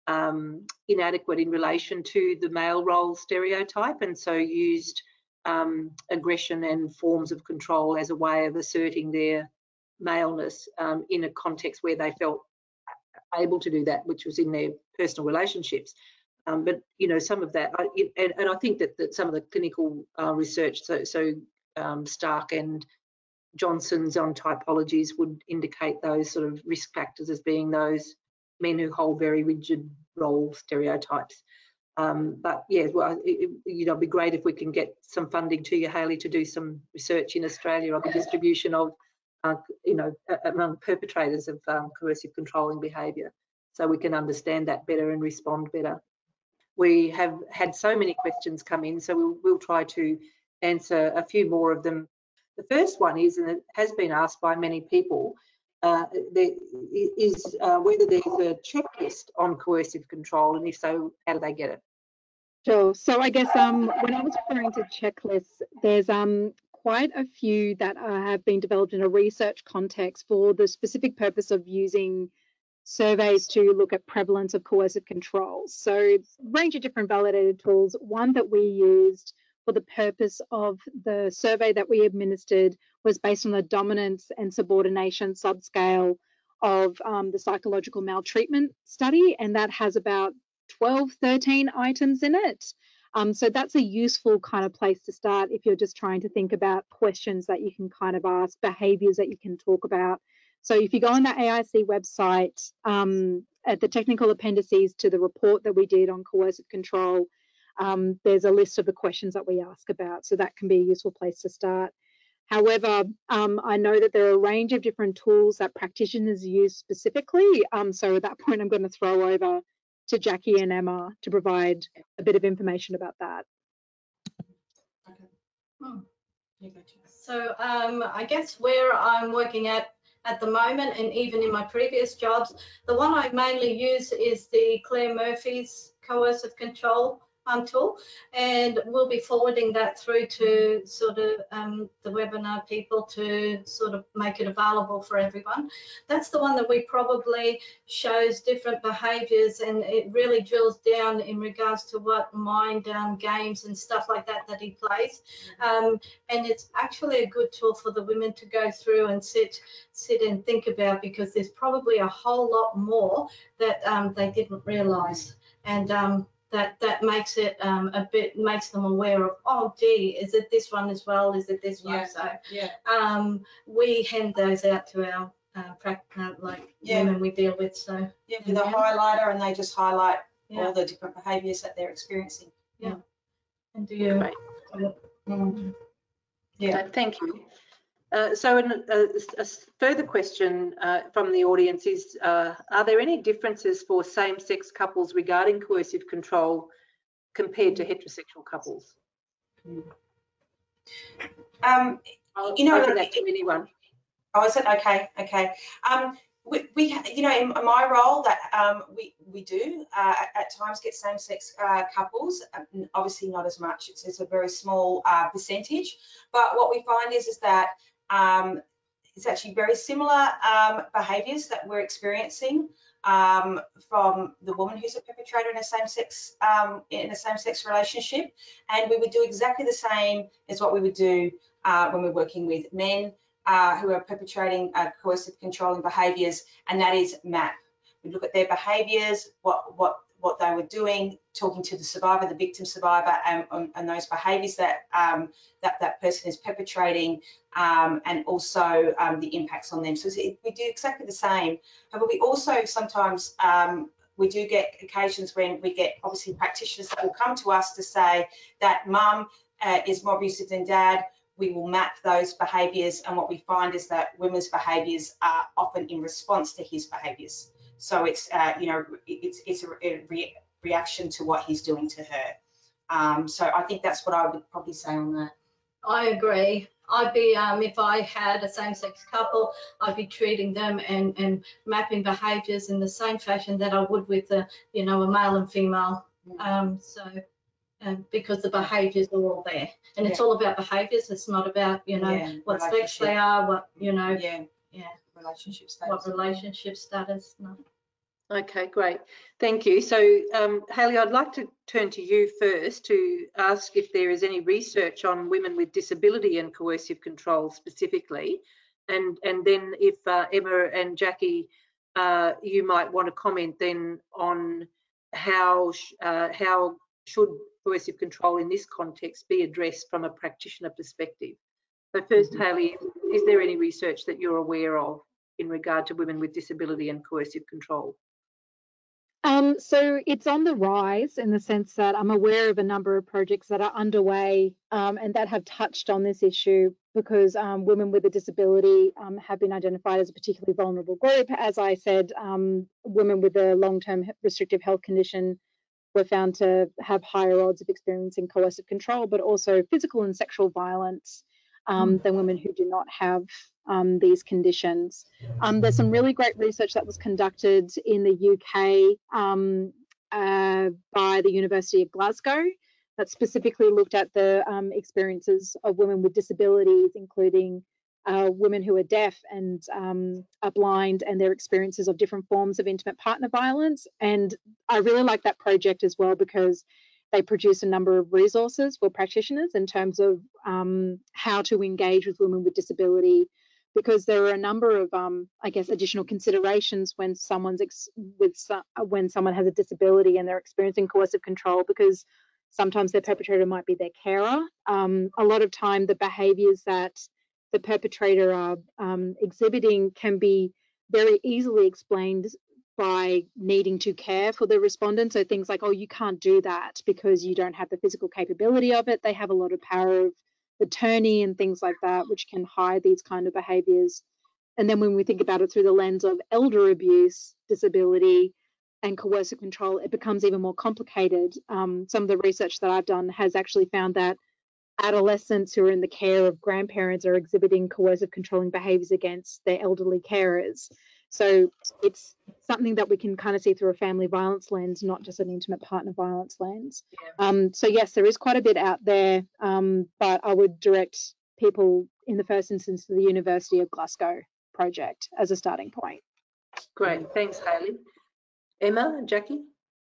um, inadequate in relation to the male role stereotype, and so used um, aggression and forms of control as a way of asserting their maleness um, in a context where they felt able to do that, which was in their personal relationships. Um, but, you know, some of that, I, and, and I think that, that some of the clinical uh, research, so, so um, Stark and Johnson's on typologies would indicate those sort of risk factors as being those men who hold very rigid role stereotypes. Um, but yeah, well, it, you know, it'd be great if we can get some funding to you, Hayley, to do some research in Australia on the distribution of, uh, you know, among perpetrators of um, coercive controlling behaviour, so we can understand that better and respond better. We have had so many questions come in, so we'll, we'll try to answer a few more of them. The first one is, and it has been asked by many people, uh, there is uh, whether there's a checklist on coercive control, and if so, how do they get it? Sure. So I guess um, when I was referring to checklists, there's um, quite a few that uh, have been developed in a research context for the specific purpose of using surveys to look at prevalence of coercive control. So a range of different validated tools. One that we used for the purpose of the survey that we administered was based on the dominance and subordination subscale of um, the psychological maltreatment study, and that has about twelve, thirteen items in it. Um, so that's a useful kind of place to start if you're just trying to think about questions that you can kind of ask, behaviours that you can talk about. So if you go on the A I C website, um, at the technical appendices to the report that we did on coercive control, um, there's a list of the questions that we ask about. So that can be a useful place to start. However, um, I know that there are a range of different tools that practitioners use specifically. Um, so at that point, I'm going to throw over to Jackie and Emma to provide a bit of information about that. Okay. Hmm. So um, I guess where I'm working at at the moment, and even in my previous jobs, the one I mainly use is the Claire Murphy's coercive control um, tool, and we'll be forwarding that through to sort of um, the webinar people to sort of make it available for everyone. That's the one that we probably shows different behaviours, and it really drills down in regards to what mind um, games and stuff like that that he plays. Um, and it's actually a good tool for the women to go through and sit sit and think about, because there's probably a whole lot more that um, they didn't realise, and um, that that makes it um, a bit makes them aware of, oh gee, is it this one as well, is it this one? Yeah. So Yeah. um, we hand those out to our uh, practice, like Yeah. women we deal with. So Yeah, with a highlighter, and they just highlight yeah. all the different behaviours that they're experiencing. Yeah. And do you? Right. Mm. Yeah. Uh, thank you. Uh, so an, a, a further question uh, from the audience is, uh, are there any differences for same-sex couples regarding coercive control compared to heterosexual couples? Um, I'll you know, open that to anyone. Oh, is it? Okay, okay. Um, we, we, you know, in my role, that um, we we do uh, at times get same-sex uh, couples. Obviously, not as much. It's, it's a very small uh, percentage. But what we find is is that um, it's actually very similar um, behaviours that we're experiencing um, from the woman who's a perpetrator in a same-sex um, in a same-sex relationship, and we would do exactly the same as what we would do uh, when we're working with men uh, who are perpetrating uh, coercive controlling behaviours, and that is MAP. We look at their behaviours, what what what they were doing, talking to the survivor, the victim survivor, and, and those behaviours that um, that that person is perpetrating, um, and also um, the impacts on them. So we do exactly the same. However, we also sometimes um, we do get occasions when we get obviously practitioners that will come to us to say that mum uh, is more abusive than dad. We will map those behaviours, and what we find is that women's behaviours are often in response to his behaviours. So it's, uh, you know, it's, it's a re reaction to what he's doing to her. Um, so I think that's what I would probably say on that. I agree. I'd be, um, if I had a same-sex couple, I'd be treating them and, and mapping behaviours in the same fashion that I would with a, you know, a male and female. Um, so, uh, because the behaviours are all there, and it's Yeah. all about behaviours. It's not about, you know, Yeah, what sex relationship. they are, what, you know, Yeah, yeah, relationship what status. relationship status. No. Okay, great. Thank you. So, um, Hayley, I'd like to turn to you first to ask if there is any research on women with disability and coercive control specifically, and and then if uh, Emma and Jackie, uh, you might want to comment then on how sh uh, how should coercive control in this context be addressed from a practitioner perspective. So first, Mm-hmm. Hayley, is there any research that you're aware of in regard to women with disability and coercive control? Um, so it's on the rise in the sense that I'm aware of a number of projects that are underway um, and that have touched on this issue because um, women with a disability um, have been identified as a particularly vulnerable group. As I said, um, women with a long-term restrictive health condition were found to have higher odds of experiencing coercive control, but also physical and sexual violence um, than women who do not have um, these conditions. Um, there's some really great research that was conducted in the U K um, uh, by the University of Glasgow that specifically looked at the um, experiences of women with disabilities, including uh, women who are deaf and um, are blind, and their experiences of different forms of intimate partner violence. And I really like that project as well because they produce a number of resources for practitioners in terms of um, how to engage with women with disability, because there are a number of, um, I guess, additional considerations when someone's ex with when someone has a disability and they're experiencing coercive control, because sometimes their perpetrator might be their carer. Um, a lot of time, the behaviours that the perpetrator are um, exhibiting can be very easily explained by needing to care for the respondent. So things like, oh, you can't do that because you don't have the physical capability of it. They have a lot of power of attorney and things like that, which can hide these kind of behaviours. And then when we think about it through the lens of elder abuse, disability, and coercive control, it becomes even more complicated. Um, some of the research that I've done has actually found that adolescents who are in the care of grandparents are exhibiting coercive controlling behaviours against their elderly carers. So it's something that we can kind of see through a family violence lens, not just an intimate partner violence lens. Yeah. Um, so yes, there is quite a bit out there, um, but I would direct people in the first instance to the University of Glasgow project as a starting point. Great, thanks, Hayley. Emma and Jackie?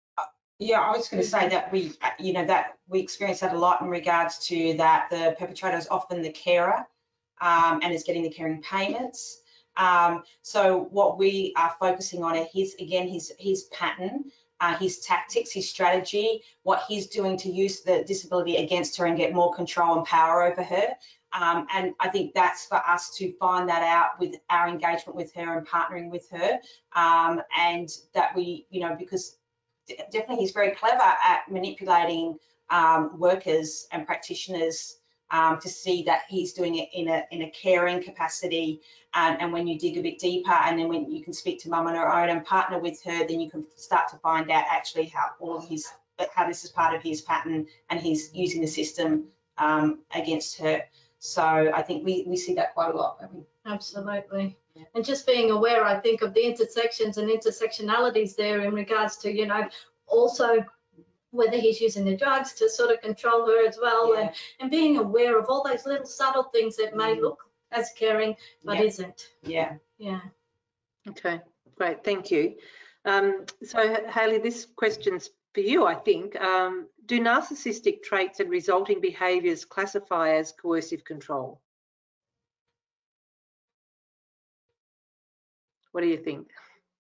Yeah, I was going to say that we, you know, that we experience that a lot in regards to that the perpetrator is often the carer um, and is getting the caring payments. Um, so what we are focusing on is his, again, his, his pattern, uh, his tactics, his strategy, what he's doing to use the disability against her and get more control and power over her. Um, and I think that's for us to find that out with our engagement with her and partnering with her. Um, and that we, you know, because definitely he's very clever at manipulating um, workers and practitioners um, to see that he's doing it in a in a caring capacity. Um, and when you dig a bit deeper, and then when you can speak to mum on her own and partner with her, then you can start to find out actually how all of his how this is part of his pattern, and he's using the system um, against her. So I think we we see that quite a lot. I mean, absolutely. And just being aware, I think, of the intersections and intersectionalities there in regards to, you know, also whether he's using the drugs to sort of control her as well, yeah. and, and being aware of all those little subtle things that may look as caring, but yeah. isn't. Yeah. Yeah. Okay, great, thank you. Um, so, Hayley, this question's for you, I think. Um, do narcissistic traits and resulting behaviours classify as coercive control? What do you think?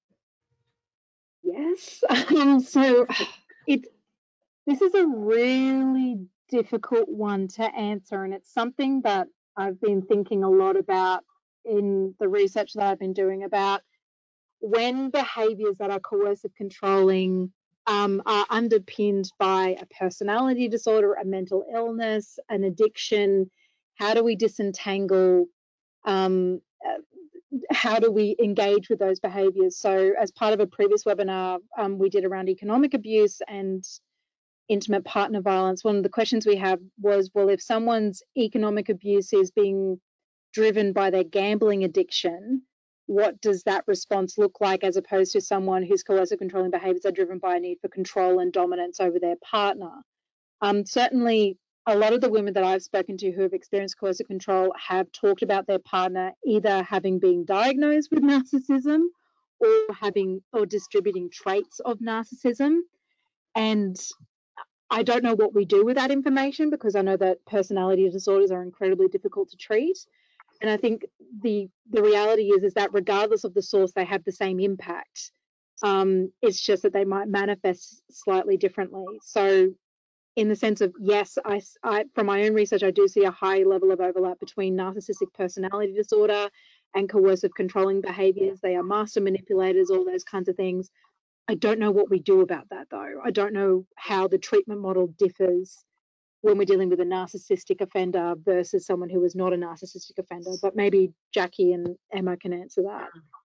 Yes. Um, so it this is a really difficult one to answer, and it's something that I've been thinking a lot about in the research that I've been doing about when behaviours that are coercive controlling um, are underpinned by a personality disorder, a mental illness, an addiction. How do we disentangle um, uh, how do we engage with those behaviours? So as part of a previous webinar um, we did around economic abuse and intimate partner violence, one of the questions we have was, well, if someone's economic abuse is being driven by their gambling addiction, what does that response look like as opposed to someone whose coercive controlling behaviours are driven by a need for control and dominance over their partner? Um, certainly, a lot of the women that I've spoken to who have experienced coercive control have talked about their partner either having been diagnosed with narcissism or having or distributing traits of narcissism. And I don't know what we do with that information, because I know that personality disorders are incredibly difficult to treat. And I think the the reality is is that regardless of the source, they have the same impact. Um, it's just that they might manifest slightly differently. So in the sense of, yes, I, I, from my own research, I do see a high level of overlap between narcissistic personality disorder and coercive controlling behaviours. They are master manipulators, all those kinds of things. I don't know what we do about that, though. I don't know how the treatment model differs when we're dealing with a narcissistic offender versus someone who is not a narcissistic offender. But maybe Jackie and Emma can answer that.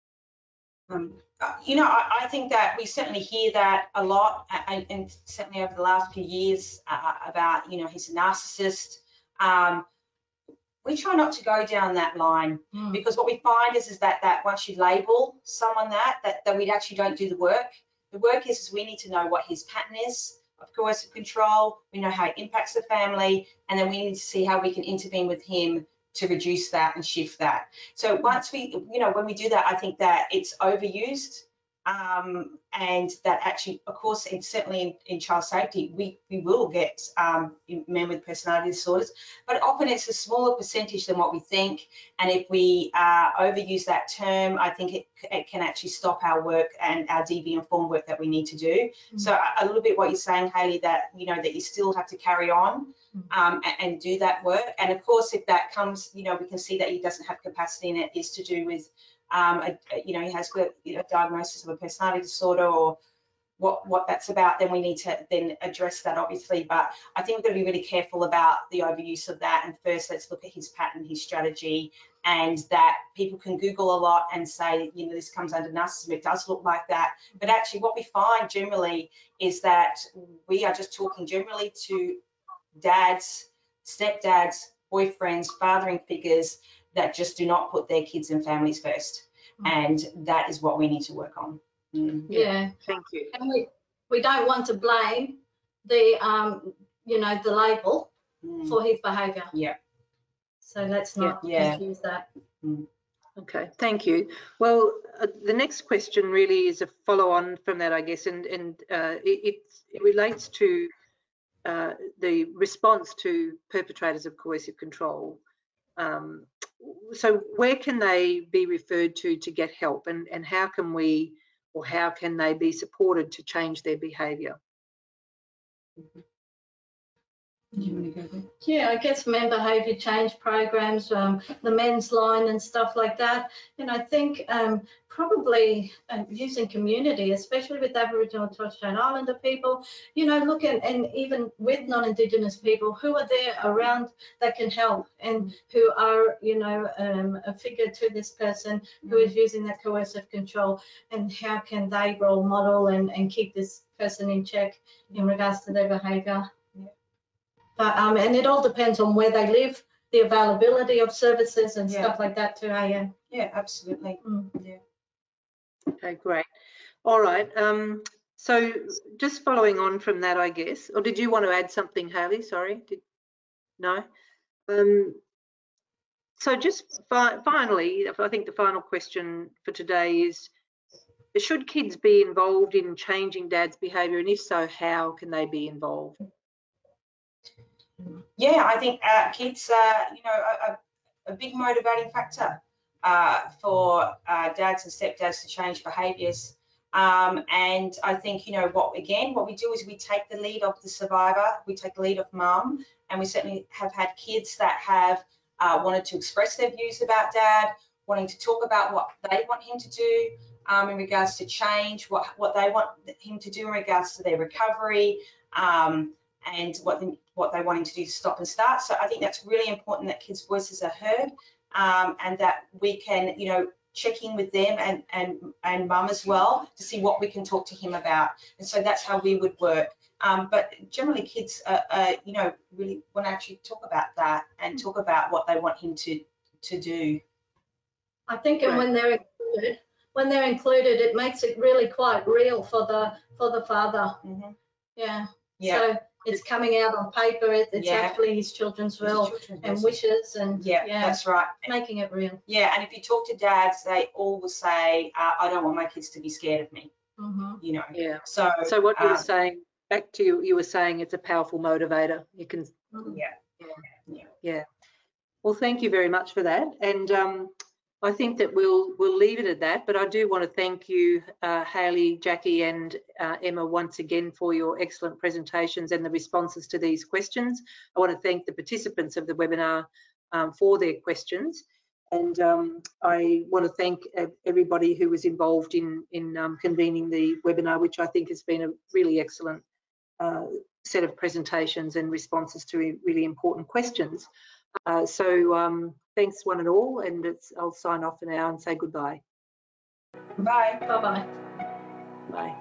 Um, uh, you know, I, I think that we certainly hear that a lot, and, and certainly over the last few years uh, about, you know, he's a narcissist. Um, we try not to go down that line, mm. because what we find is, is that, that once you label someone that, that, that we actually don't do the work. The work is, is we need to know what his pattern is of coercive control, we know how it impacts the family, and then we need to see how we can intervene with him to reduce that and shift that. So once we, you know, when we do that, I think that it's overused, um, and that actually, of course, it's certainly in, in child safety, we, we will get um, men with personality disorders, but often it's a smaller percentage than what we think. And if we uh, overuse that term, I think it, it can actually stop our work and our D B informed work that we need to do. Mm-hmm. So a, a little bit what you're saying, Hayley, that, you know, that you still have to carry on um, and, and do that work. And of course, if that comes, you know, we can see that he doesn't have capacity and it is to do with, um, a, you know, he has got, you know, a diagnosis of a personality disorder or what what that's about, then we need to then address that, obviously. But I think we've got to be really careful about the overuse of that. And first, let's look at his pattern, his strategy, and that people can Google a lot and say, you know, this comes under narcissism. It does look like that. But actually what we find generally is that we are just talking generally to dads, stepdads, boyfriends, fathering figures that just do not put their kids and families first. Mm. And that is what we need to work on. Mm. Yeah. yeah, thank you. And we, we don't want to blame the, um, you know, the label mm. for his behaviour. Yeah. So let's not yeah. confuse that. Mm. Okay, thank you. Well, uh, the next question really is a follow-on from that, I guess, and, and uh, it, it relates to uh, the response to perpetrators of coercive control. Um, so where can they be referred to to get help, and, and how can we, or how can they be supported to change their behaviour? Mm-hmm. Yeah, I guess men behaviour change programs, um, the men's line and stuff like that. And I think um, probably uh, using community, especially with Aboriginal and Torres Strait Islander people, you know, look at, and even with non-Indigenous people who are there around that can help and who are, you know, um, a figure to this person who is using that coercive control, and how can they role model and, and keep this person in check in regards to their behaviour. But, um, and it all depends on where they live, the availability of services and yeah. stuff like that too. Yeah, yeah, absolutely. Mm. Yeah. Okay, great. All right. Um, so just following on from that, I guess, or did you want to add something, Hayley? Sorry, did no. Um, so just fi finally, I think the final question for today is: should kids be involved in changing dad's behaviour, and if so, how can they be involved? Yeah, I think uh, kids are, you know, a, a big motivating factor uh, for uh, dads and stepdads to change behaviours. Um, and I think, you know, what again, what we do is we take the lead of the survivor, we take the lead of mum, and we certainly have had kids that have uh, wanted to express their views about dad, wanting to talk about what they want him to do um, in regards to change, what, what they want him to do in regards to their recovery, um, and what they, what they want him to do to stop and start. So I think that's really important that kids' voices are heard, um, and that we can, you know, check in with them and, and, and mum as well to see what we can talk to him about. And so that's how we would work. Um, but generally kids, uh, uh, you know, really want to actually talk about that and talk about what they want him to, to do. I think and when they're included, when they're included, it makes it really quite real for the, for the father. Mm-hmm. Yeah. Yeah. So it's coming out on paper. It, it's Yeah. actually his children's will Children's and will. wishes, and Yeah, yeah, that's right. making it real. Yeah, and if you talk to dads, they all will say, uh, I don't want my kids to be scared of me, Mm-hmm. you know. Yeah. So, So what you were um, saying, back to you, you were saying it's a powerful motivator. You can, yeah, yeah. yeah. Well, thank you very much for that. And um, I think that we'll we'll leave it at that. But I do want to thank you, uh, Hayley, Jackie, and uh, Emma once again for your excellent presentations and the responses to these questions. I want to thank the participants of the webinar um, for their questions. And um, I want to thank everybody who was involved in, in um, convening the webinar, which I think has been a really excellent uh, set of presentations and responses to really important questions. Uh, so um, thanks one and all, and it's, I'll sign off for now and say goodbye. Bye. Bye-bye. Bye.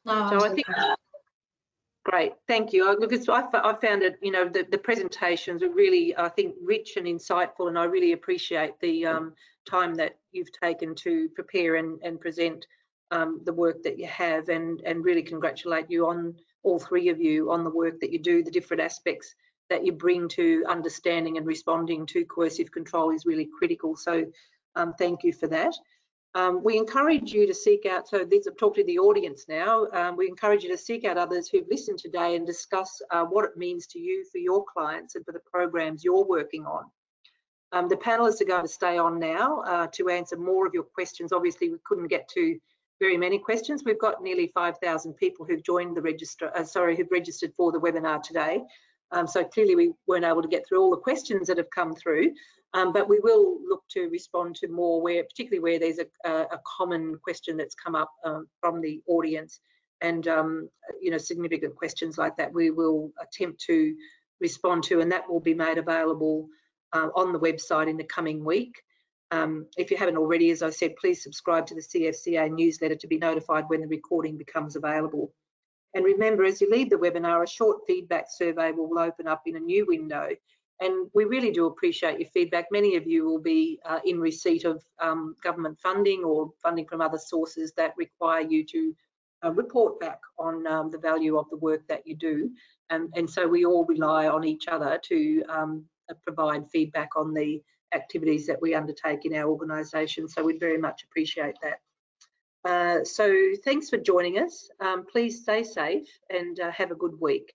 No, So I think great, thank you. Look, it's, I, I found it, you know, the, the presentations are really, I think, rich and insightful, and I really appreciate the um, time that you've taken to prepare and, and present um, the work that you have, and, and really congratulate you on, all three of you, on the work that you do. The different aspects that you bring to understanding and responding to coercive control is really critical. So um, thank you for that. Um, we encourage you to seek out, so these have talked to the audience now, um, we encourage you to seek out others who've listened today and discuss uh, what it means to you for your clients and for the programs you're working on. Um, the panelists are going to stay on now uh, to answer more of your questions. Obviously, we couldn't get to very many questions. We've got nearly five thousand people who've joined the register, uh, sorry, who've registered for the webinar today. Um, so clearly we weren't able to get through all the questions that have come through. Um, but we will look to respond to more, where, particularly where there's a, a common question that's come up um, from the audience, and um, you know, significant questions like that we will attempt to respond to, and that will be made available uh, on the website in the coming week. Um, if you haven't already, as I said, please subscribe to the C F C A newsletter to be notified when the recording becomes available. And remember, as you leave the webinar, a short feedback survey will open up in a new window. And we really do appreciate your feedback. Many of you will be uh, in receipt of um, government funding or funding from other sources that require you to uh, report back on um, the value of the work that you do. And, and so we all rely on each other to um, provide feedback on the activities that we undertake in our organisation. So we'd very much appreciate that. Uh, so thanks for joining us. Um, please stay safe and uh, have a good week.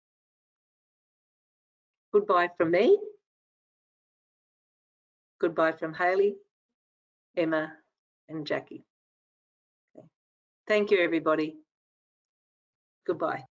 Goodbye from me. Goodbye from Hayley, Emma and Jackie. Okay. Thank you, everybody. Goodbye.